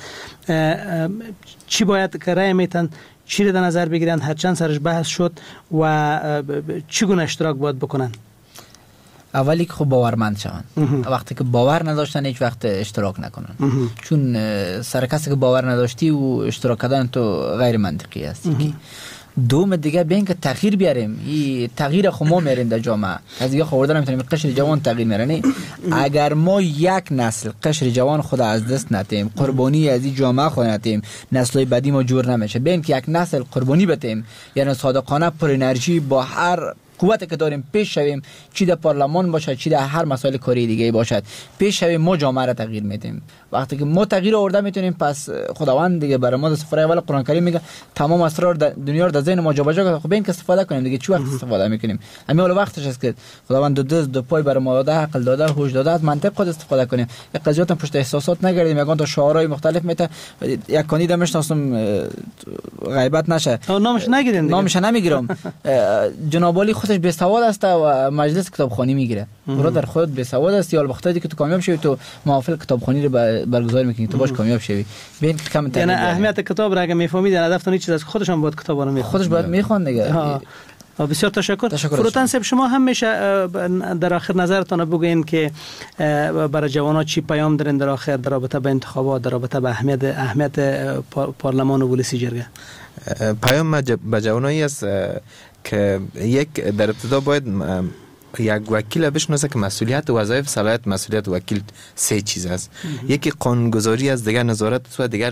چی باید که رای میتن، چی رو در نظر بگیرن، هر چند سرش بحث شد و چگونه اشتراک باید بکنن؟ اولی که خب باورمند شون. وقتی که باور نداشتن هیچ وقت اشتراک نکنن. چون سر کسی که باور نداشتی و اشتراک کردن تو غیر منطقی است. دوم دیگه بین که تغییر بیاریم. این تغییر خو ما میاریم در جامعه. از دیگه خوردن نمیتونیم قشر جوان تغییر میارن. اگر ما یک نسل قشر جوان خود از دست ندیم، قربانی از این جامعه خود ندیم، نسل‌های بعدی ما جور نمیشه. بین که یک نسل قربانی بدیم، یعنی صادقانه پر انرژی با هر قوتی که داریم پیش شویم، چی در پارلمان باشد چی در هر مسائل کاری دیگه باشد، پیش شویم، ما جامعه را تغییر میدیم. وقتی که ما تغییر آورده میتونیم، پس خداوند دیگه برای ما در سفره اول قرآن کریم میگه تمام اسرار دنیا رو در ذهن ما جابجا کرده. خب این که استفاده کنیم دیگه. چی وقت استفاده میکنیم؟ همین اول وقتش است که خداوند دو دست دو پای برای ما داده، عقل داده، هوش داده، از منطق خود استفاده کنیم. یک قضیات پشت احساسات نگردیم، یگان تا شعارهای مختلف میته. یک کاندید میشناسم، غیبت نشه، نامش نگیرین، نامش نمیگیرم. جناب علی خودش بی سواد است و مجلس کتابخوانی میگیره. برادر خود بی سواد است، یا وقتی که تو کامیاب شوی تو محافل کتابخوانی رو برگزار میکنی تو باش کامیاب شوی. ببین کم یعنی اهمیت کتاب را اگه میفهمید هدفتون چیز از خودشون باید کتابا رو میخوند، خودش باید میخوند دیگه. بسیار تشکر. فروتن صاحب، شما هم میشه در آخر نظرتون بگوین که برای جوانان چی پیام دارین در آخر در رابطه با انتخابات، در رابطه با اهمیت اهمیت پارلمان و ولسی جرگه؟ پیام به جوانایی است که یک در ابتدا باید یک وکیل بشناسه که مسئولیت و وظایف صلاحیت مسئولیت وکیل سه چیز است. یکی قانونگذاری است، دیگر نظارت و دیگر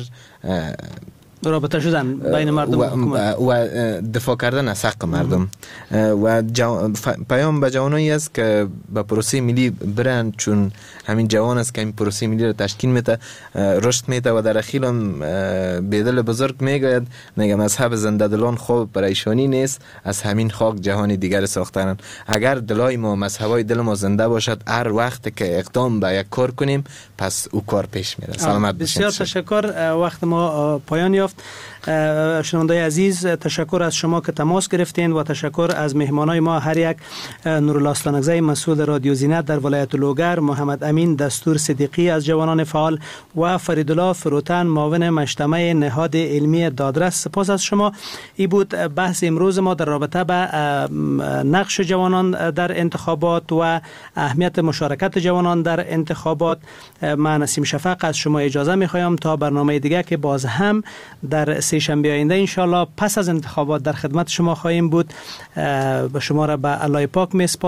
رابطه شدن بین مردم و, و دفاع کردن از حق مردم. و جو... پیام به جوانایی است که به پروسه ملی برن، چون همین جوان است که این پروسه ملی را تشکیل میده، رشد میده و در اخیر هم بدل بزرگ میگوید میگه مذهب زنده دلان خوب پریشانی نیست، از همین خاک جهان دیگر ساختن. اگر دلای ما مذهبای دل ما زنده باشد، هر وقت که اقدام به یک کار کنیم پس او کار پیش میره. سلامت باشید. بسیار تشکر. وقت ما پایان یافت. شنوندای عزیز، تشکر از شما که تماس گرفتین و تشکر از مهمانای ما، هر یک نورالله استانکزی مسئول رادیو زینت در ولایت لوگر، محمد امین دستور صدیقی از جوانان فعال و فریدالله فروتن معاون مجتمع نهاد علمی دادرس. سپاس از شما. این بود بحث امروز ما در رابطه با نقش جوانان در انتخابات و اهمیت مشارکت جوانان در انتخابات. من نسیم شفق از شما اجازه می‌خوایم تا برنامه دیگه که باز هم در سه شنبه آینده انشالله پس از انتخابات در خدمت شما خواهیم بود. به شما را به الله پاک می‌سپارم.